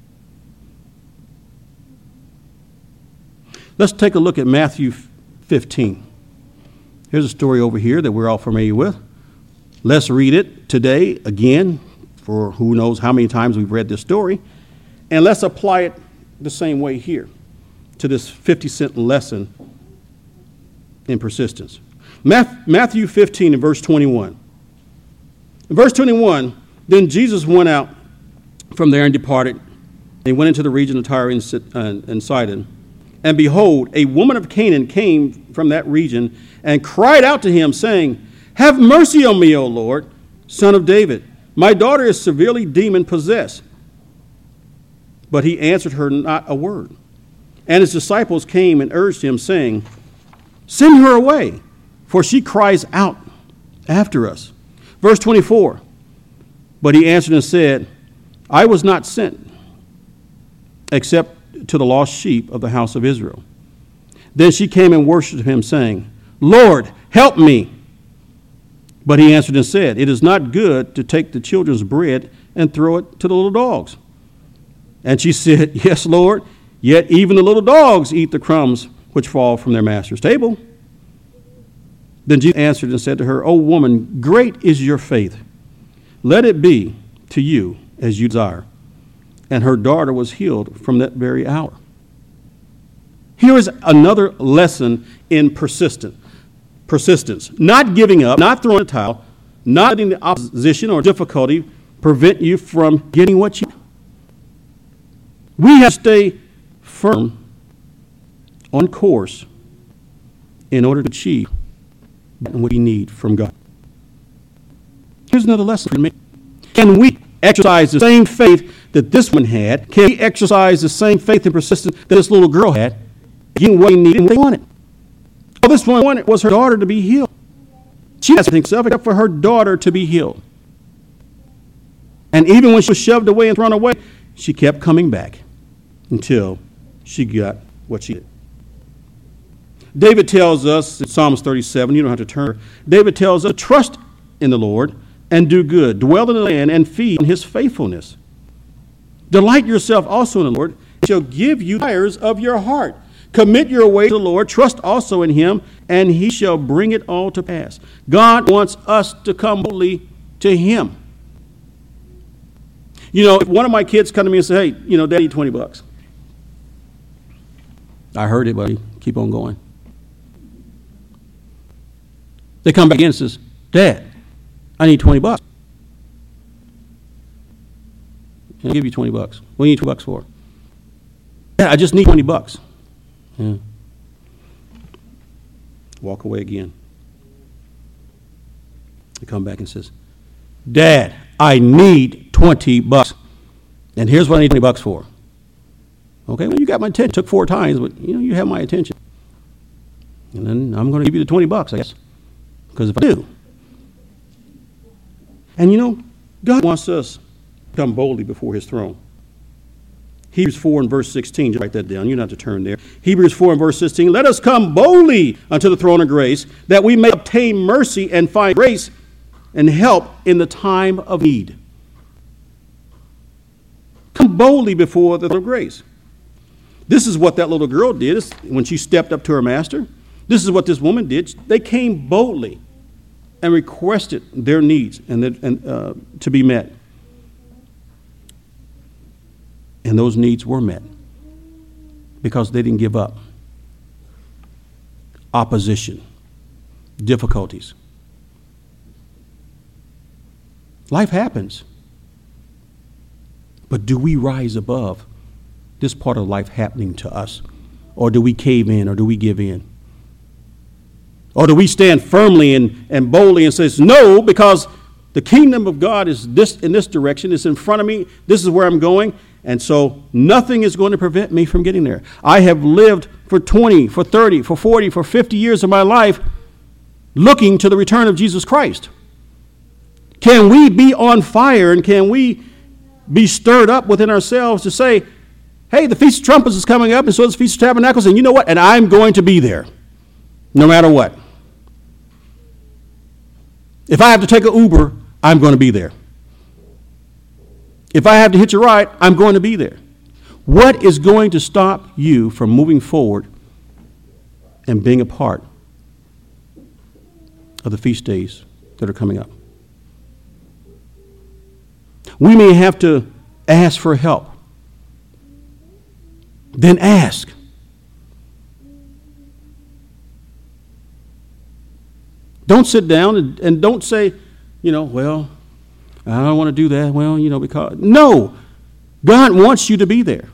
Let's take a look at Matthew fifteen. Here's a story over here that we're all familiar with. Let's read it today again, for who knows how many times we've read this story, and let's apply it the same way here to this fifty cent lesson in persistence. Matthew fifteen and verse twenty-one. In verse twenty-one, then Jesus went out from there and departed. He went into the region of Tyre and Sidon. And behold, a woman of Canaan came from that region and cried out to him, saying, have mercy on me, O Lord, Son of David. My daughter is severely demon-possessed. But he answered her not a word. And his disciples came and urged him, saying, send her away, for she cries out after us. Verse twenty-four, but he answered and said, I was not sent except to the lost sheep of the house of Israel. Then she came and worshipped him, saying, Lord, help me. But he answered and said, it is not good to take the children's bread and throw it to the little dogs. And she said, yes, Lord, yet even the little dogs eat the crumbs which fall from their master's table. Then Jesus answered and said to her, O woman, great is your faith. Let it be to you as you desire. And her daughter was healed from that very hour. Here is another lesson in persistence. Persistence. Not giving up, not throwing a towel, not letting the opposition or difficulty prevent you from getting what you want. We have to stay firm on course in order to achieve what we need from God. Here's another lesson for me. Can we exercise the same faith that this one had? Can we exercise the same faith and persistence that this little girl had, getting what they needed and what they wanted? All this one wanted was her daughter to be healed. She has nothing self except for her daughter to be healed. And even when she was shoved away and thrown away, she kept coming back until she got what she did. David tells us in Psalms thirty-seven, you don't have to turn. David tells us, trust in the Lord and do good. Dwell in the land and feed on his faithfulness. Delight yourself also in the Lord, and shall give you the desires of your heart. Commit your way to the Lord, trust also in him, and he shall bring it all to pass. God wants us to come boldly to him. You know, if one of my kids come to me and say, hey, you know, Dad, I need twenty bucks. I heard it, buddy. Keep on going. They come back in and says, Dad, I need twenty bucks. I'll give you twenty bucks. What do you need twenty bucks for? Dad, I just need twenty bucks. Yeah. Walk away again. They come back and says, Dad, I need twenty bucks. And here's what I need twenty bucks for. Okay, well, you got my attention. It took four times, but you know, you have my attention. And then I'm going to give you the twenty bucks, I guess. Because if I do. And you know, God wants us to come boldly before his throne. Hebrews four and verse sixteen, just write that down. You don't have to turn there. Hebrews four and verse sixteen, let us come boldly unto the throne of grace, that we may obtain mercy and find grace and help in the time of need. Come boldly before the throne of grace. This is what that little girl did when she stepped up to her master. This is what this woman did. They came boldly and requested their needs and, and uh, to be met. And those needs were met because they didn't give up. Opposition, difficulties. Life happens. But do we rise above this part of life happening to us? Or do we cave in, or do we give in? Or do we stand firmly and, and boldly and say, no, because the kingdom of God is this in this direction, it's in front of me, this is where I'm going, and so nothing is going to prevent me from getting there. I have lived for twenty, for thirty, for forty, for fifty years of my life looking to the return of Jesus Christ. Can we be on fire, and can we be stirred up within ourselves to say, hey, the Feast of Trumpets is coming up, and so is the Feast of Tabernacles, and you know what? And I'm going to be there, no matter what. If I have to take an Uber, I'm going to be there. If I have to hitch a ride, I'm going to be there. What is going to stop you from moving forward and being a part of the feast days that are coming up? We may have to ask for help. Then ask. Don't sit down and, and don't say, you know, well, I don't want to do that. Well, you know, because. No. God wants you to be there.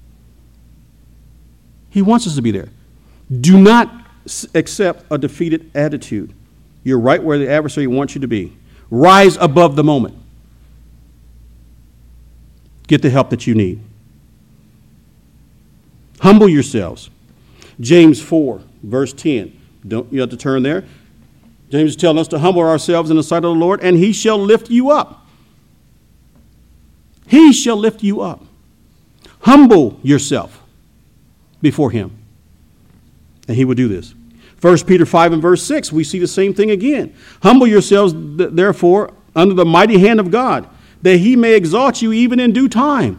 He wants us to be there. Do not accept a defeated attitude. You're right where the adversary wants you to be. Rise above the moment. Get the help that you need. Humble yourselves. James four, verse ten. Don't you have to turn there? James is telling us to humble ourselves in the sight of the Lord, and he shall lift you up. He shall lift you up. Humble yourself before him, and he will do this. First Peter five and verse six, we see the same thing again. Humble yourselves, therefore, under the mighty hand of God, that he may exalt you even in due time.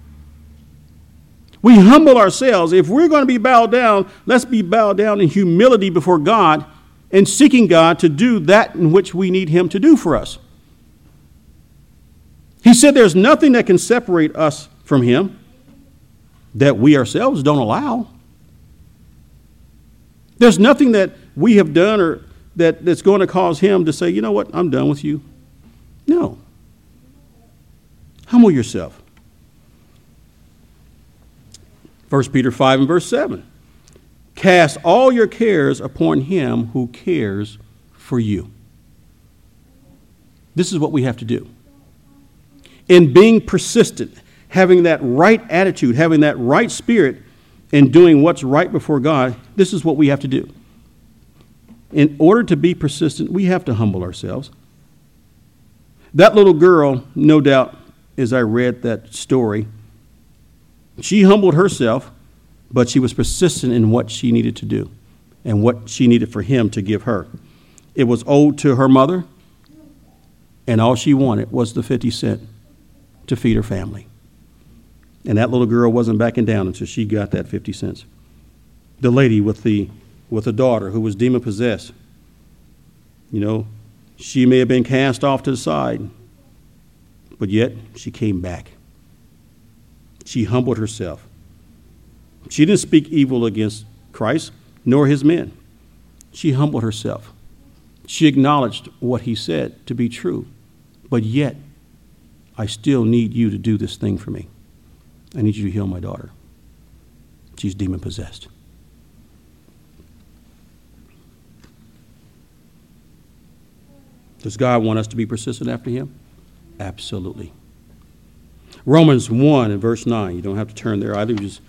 We humble ourselves. If we're going to be bowed down, let's be bowed down in humility before God and seeking God to do that in which we need him to do for us. He said there's nothing that can separate us from him that we ourselves don't allow. There's nothing that we have done or that, that's going to cause him to say, you know what, I'm done with you. No. Humble yourself. First Peter five and verse seven. Cast all your cares upon him who cares for you. This is what we have to do. In being persistent, having that right attitude, having that right spirit, and doing what's right before God, this is what we have to do. In order to be persistent, we have to humble ourselves. That little girl, no doubt, as I read that story, she humbled herself but she was persistent in what she needed to do and what she needed for him to give her. It was owed to her mother, and all she wanted was the fifty cent to feed her family. And that little girl wasn't backing down until she got that fifty cents. The lady with the with a daughter who was demon possessed, you know, she may have been cast off to the side, but yet she came back. She humbled herself. She didn't speak evil against Christ nor his men. She humbled herself. She acknowledged what he said to be true, but yet I still need you to do this thing for me. I need you to heal my daughter. She's demon possessed. Does God want us to be persistent after him? Absolutely. Romans one and verse nine. You don't have to turn there either. Just,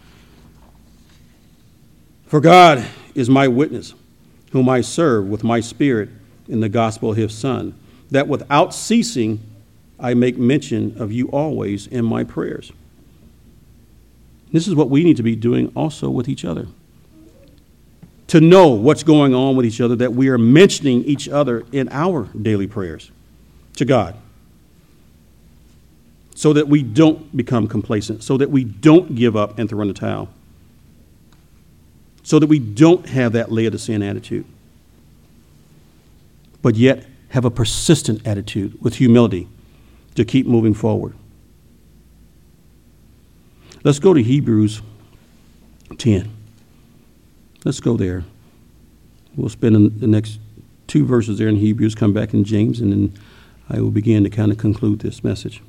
for God is my witness, whom I serve with my spirit in the gospel of his Son, that without ceasing I make mention of you always in my prayers. This is what we need to be doing also with each other. To know what's going on with each other, that we are mentioning each other in our daily prayers to God. So that we don't become complacent, so that we don't give up and throw in the towel, so that we don't have that Laodicean attitude, but yet have a persistent attitude with humility to keep moving forward. Let's go to Hebrews ten. Let's go there. We'll spend the next two verses there in Hebrews, come back in James, and then I will begin to kind of conclude this message.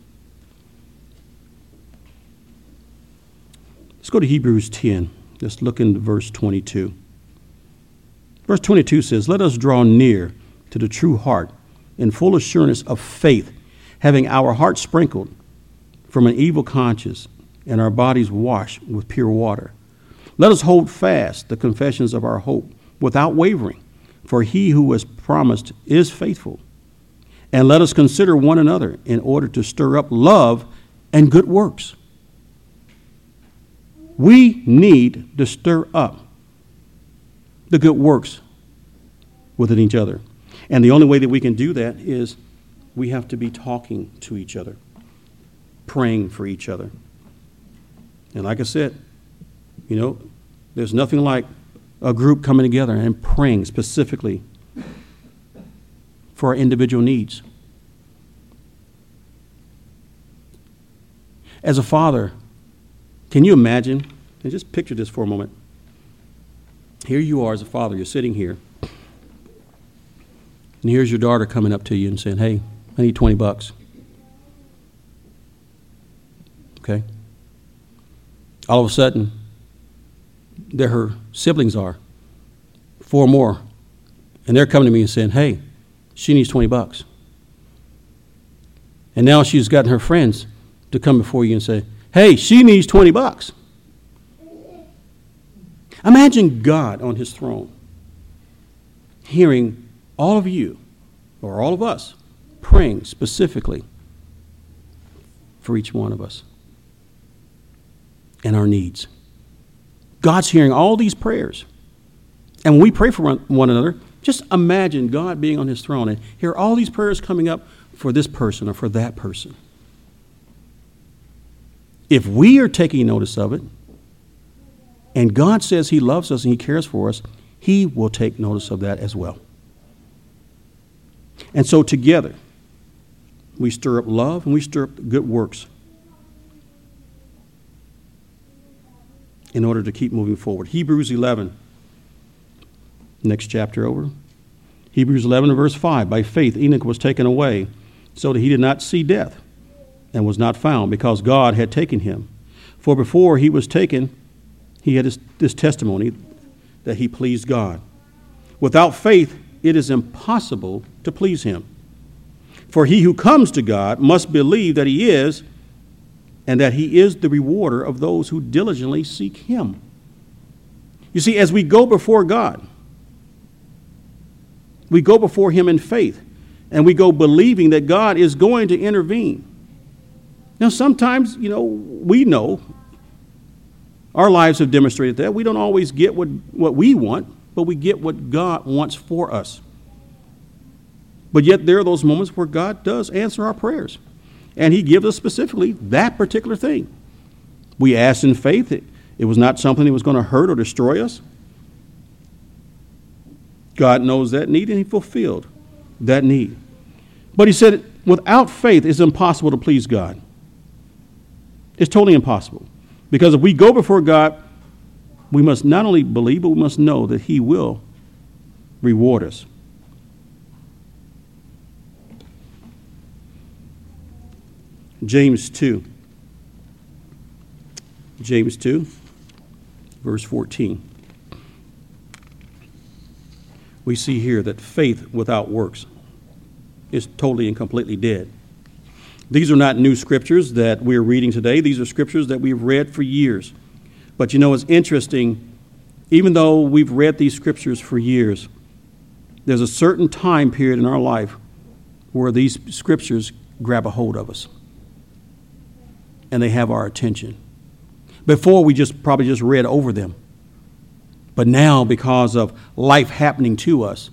Let's go to Hebrews ten. Let's look into verse twenty-two. Verse twenty-two says, let us draw near to the true heart in full assurance of faith, having our hearts sprinkled from an evil conscience and our bodies washed with pure water. Let us hold fast the confessions of our hope without wavering, for he who has promised is faithful. And let us consider one another in order to stir up love and good works. We need to stir up the good works within each other. And the only way that we can do that is we have to be talking to each other, praying for each other. And like I said, you know, there's nothing like a group coming together and praying specifically for our individual needs. As a father, can you imagine, and just picture this for a moment. Here you are as a father, you're sitting here, and here's your daughter coming up to you and saying, hey, I need twenty bucks. Okay? All of a sudden, there her siblings are, four more, and they're coming to me and saying, hey, she needs twenty bucks. And now she's gotten her friends to come before you and say, hey, she needs twenty bucks. Imagine God on his throne hearing all of you, or all of us, praying specifically for each one of us and our needs. God's hearing all these prayers. And when we pray for one another, just imagine God being on his throne and hear all these prayers coming up for this person or for that person. If we are taking notice of it, and God says he loves us and he cares for us, he will take notice of that as well. And so together, we stir up love and we stir up good works in order to keep moving forward. Hebrews eleven, next chapter over. Hebrews eleven and verse five, by faith Enoch was taken away so that he did not see death and was not found because God had taken him. For before he was taken, he had this, this testimony that he pleased God. Without faith, it is impossible to please him. For he who comes to God must believe that he is, and that he is the rewarder of those who diligently seek him. You see, as we go before God, we go before him in faith, and we go believing that God is going to intervene. Now, sometimes, you know, we know Our lives have demonstrated that. We don't always get what, what we want, but we get what God wants for us. But yet there are those moments where God does answer our prayers. And he gives us specifically that particular thing. We asked in faith. It, it was not something that was going to hurt or destroy us. God knows that need, and he fulfilled that need. But he said, without faith, it's impossible to please God. It's totally impossible. Because if we go before God, we must not only believe, but we must know that he will reward us. James two. James two, verse fourteen. We see here that faith without works is totally and completely dead. These are not new scriptures that we're reading today. These are scriptures that we've read for years. But you know, it's interesting, even though we've read these scriptures for years, there's a certain time period in our life where these scriptures grab a hold of us and they have our attention. Before, we just probably just read over them. But now, because of life happening to us,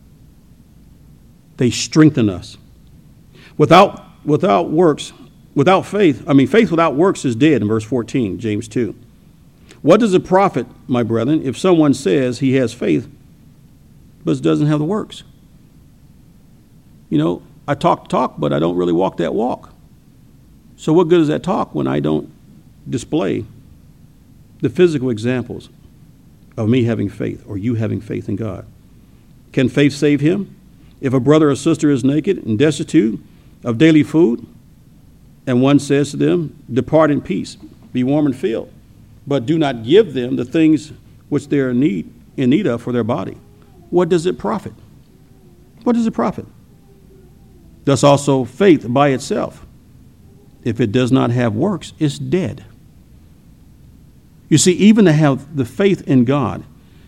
they strengthen us. Without without works, without faith, I mean, faith without works is dead in verse fourteen, James two. What does it profit, my brethren, if someone says he has faith but doesn't have the works? You know, I talk talk, but I don't really walk that walk. So what good is that talk when I don't display the physical examples of me having faith or you having faith in God? Can faith save him? If a brother or sister is naked and destitute of daily food, and one says to them, depart in peace, be warm and filled, but do not give them the things which they are in need, in need of for their body, what does it profit? What does it profit? Thus also faith by itself, if it does not have works, is dead. You see, even to have the faith in God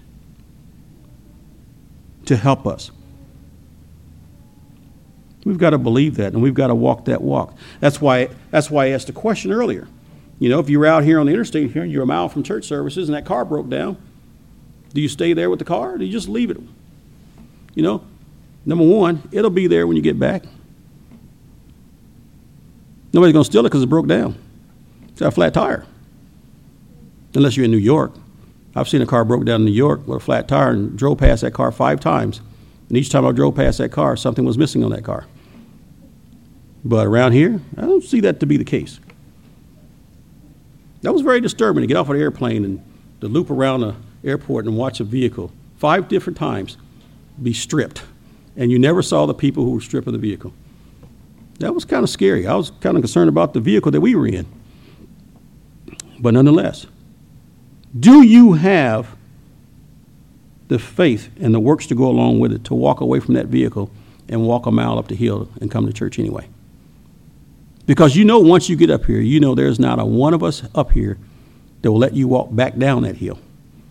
to help us, we've got to believe that, and we've got to walk that walk. That's why that's why I asked a question earlier. You know, if you were out here on the interstate here and you're a mile from church services and that car broke down, do you stay there with the car or do you just leave it? You know, number one, it'll be there when you get back. Nobody's going to steal it because it broke down. It's got a flat tire. Unless you're in New York. I've seen a car broke down in New York with a flat tire and drove past that car five times. And each time I drove past that car, something was missing on that car. But around here, I don't see that to be the case. That was very disturbing to get off an airplane and to loop around the airport and watch a vehicle five different times be stripped. And you never saw the people who were stripping the vehicle. That was kind of scary. I was kind of concerned about the vehicle that we were in. But nonetheless, do you have the faith and the works to go along with it to walk away from that vehicle and walk a mile up the hill and come to church anyway? Because you know once you get up here, you know there's not a one of us up here that will let you walk back down that hill.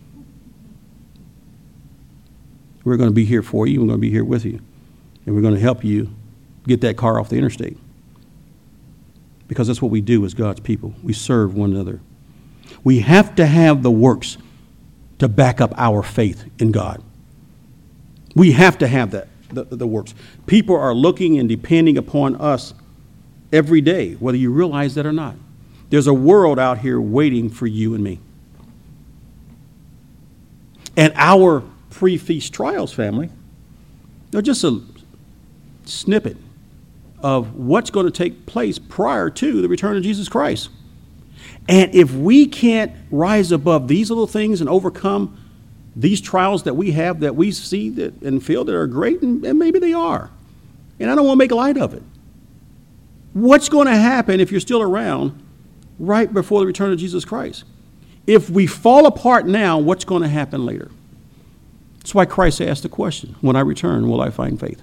We're going to be here for you. We're going to be here with you. And we're going to help you get that car off the interstate. Because that's what we do as God's people. We serve one another. We have to have the works to back up our faith in God. We have to have that, the, the works. People are looking and depending upon us every day, whether you realize that or not. There's a world out here waiting for you and me. And our pre-feast trials, family, they're just a snippet of what's going to take place prior to the return of Jesus Christ. And if we can't rise above these little things and overcome these trials that we have, that we see that and feel that are great, and, and maybe they are, and I don't want to make light of it, what's going to happen if you're still around right before the return of Jesus Christ? If we fall apart now, what's going to happen later? That's why Christ asked the question, when I return, will I find faith?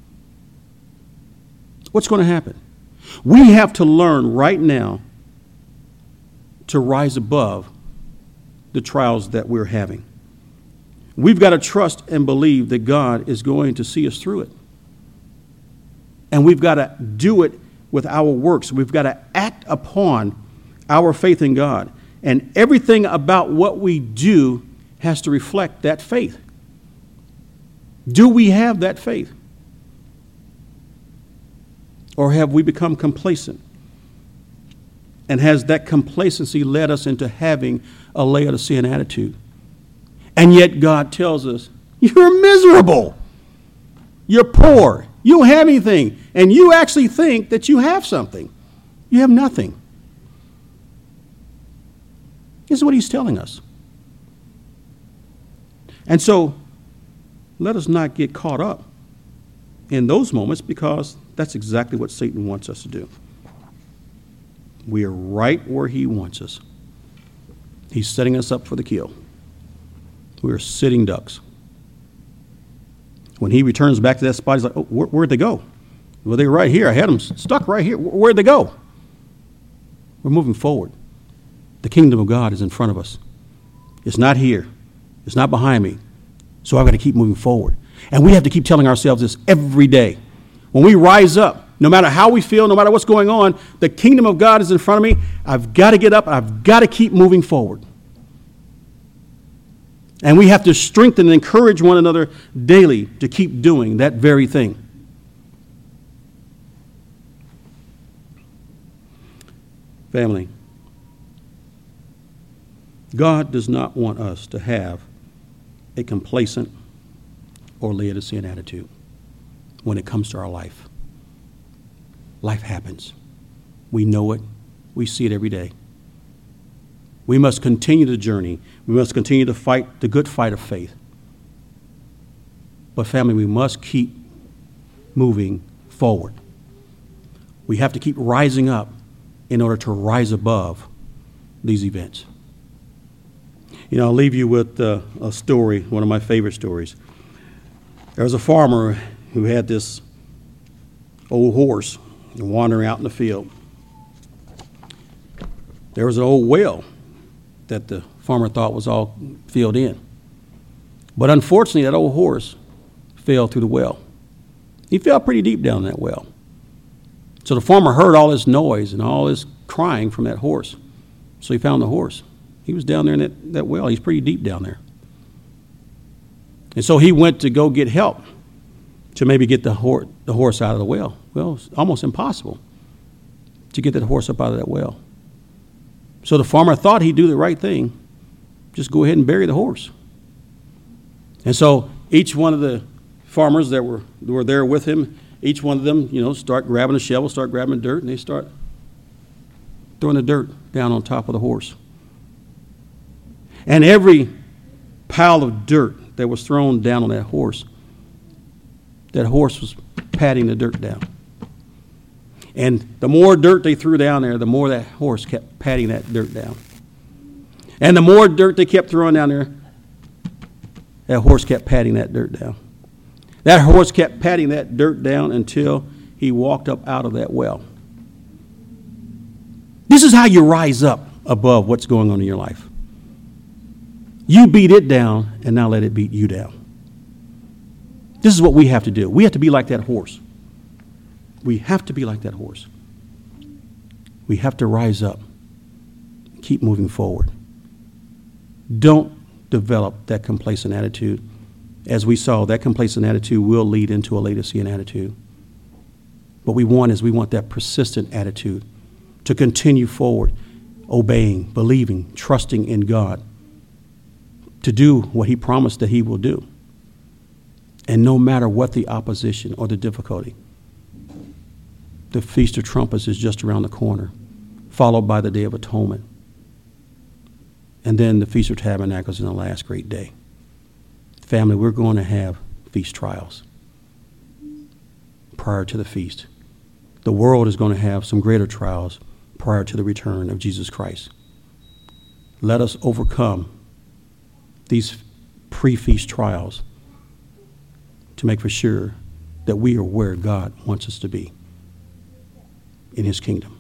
What's going to happen? We have to learn right now to rise above the trials that we're having. We've got to trust and believe that God is going to see us through it. And we've got to do it with our works. We've got to act upon our faith in God. And everything about what we do has to reflect that faith. Do we have that faith? Or have we become complacent? And has that complacency led us into having a Laodicean attitude? And yet God tells us, you're miserable. You're poor. You don't have anything. And you actually think that you have something. You have nothing. This is what he's telling us. And so, let us not get caught up in those moments, because that's exactly what Satan wants us to do. We are right where he wants us. He's setting us up for the kill. We are sitting ducks. When he returns back to that spot, he's like, oh, where, where'd they go? Well, they were right here. I had them stuck right here. Where'd they go? We're moving forward. The kingdom of God is in front of us. It's not here. It's not behind me. So I've got to keep moving forward. And we have to keep telling ourselves this every day. When we rise up, no matter how we feel, no matter what's going on, the kingdom of God is in front of me. I've got to get up. I've got to keep moving forward. And we have to strengthen and encourage one another daily to keep doing that very thing. Family, God does not want us to have a complacent or Laodicean attitude when it comes to our life. Life happens. We know it. We see it every day. We must continue the journey. We must continue to fight the good fight of faith. But family, we must keep moving forward. We have to keep rising up in order to rise above these events. You know, I'll leave you with uh, a story, one of my favorite stories. There was a farmer who had this old horse wandering out in the field. There was an old well that the farmer thought was all filled in. But unfortunately, that old horse fell through the well. He fell pretty deep down in that well. So the farmer heard all this noise and all this crying from that horse. So he found the horse. He was down there in that, that well. He's pretty deep down there. And so he went to go get help to maybe get the, hor- the horse out of the well. Well, it's almost impossible to get that horse up out of that well. So the farmer thought he'd do the right thing. Just go ahead and bury the horse. And so each one of the farmers that were, that were there with him, each one of them, you know, start grabbing a shovel, start grabbing dirt, and they start throwing the dirt down on top of the horse. And every pile of dirt that was thrown down on that horse, that horse was patting the dirt down. And the more dirt they threw down there, the more that horse kept patting that dirt down. And the more dirt they kept throwing down there, that horse kept patting that dirt down. That horse kept patting that dirt down until he walked up out of that well. This is how you rise up above what's going on in your life. You beat it down, and now let it beat you down. This is what we have to do. We have to be like that horse. We have to be like that horse. We have to rise up, keep moving forward. Don't develop that complacent attitude. As we saw, that complacent attitude will lead into a Laodicean attitude. What we want is we want that persistent attitude to continue forward, obeying, believing, trusting in God, to do what he promised that he will do. And no matter what the opposition or the difficulty, the Feast of Trumpets is just around the corner, followed by the Day of Atonement. And then the Feast of Tabernacles in the last great day. Family, we're going to have feast trials prior to the feast. The world is going to have some greater trials prior to the return of Jesus Christ. Let us overcome these pre-feast trials to make for sure that we are where God wants us to be in his kingdom.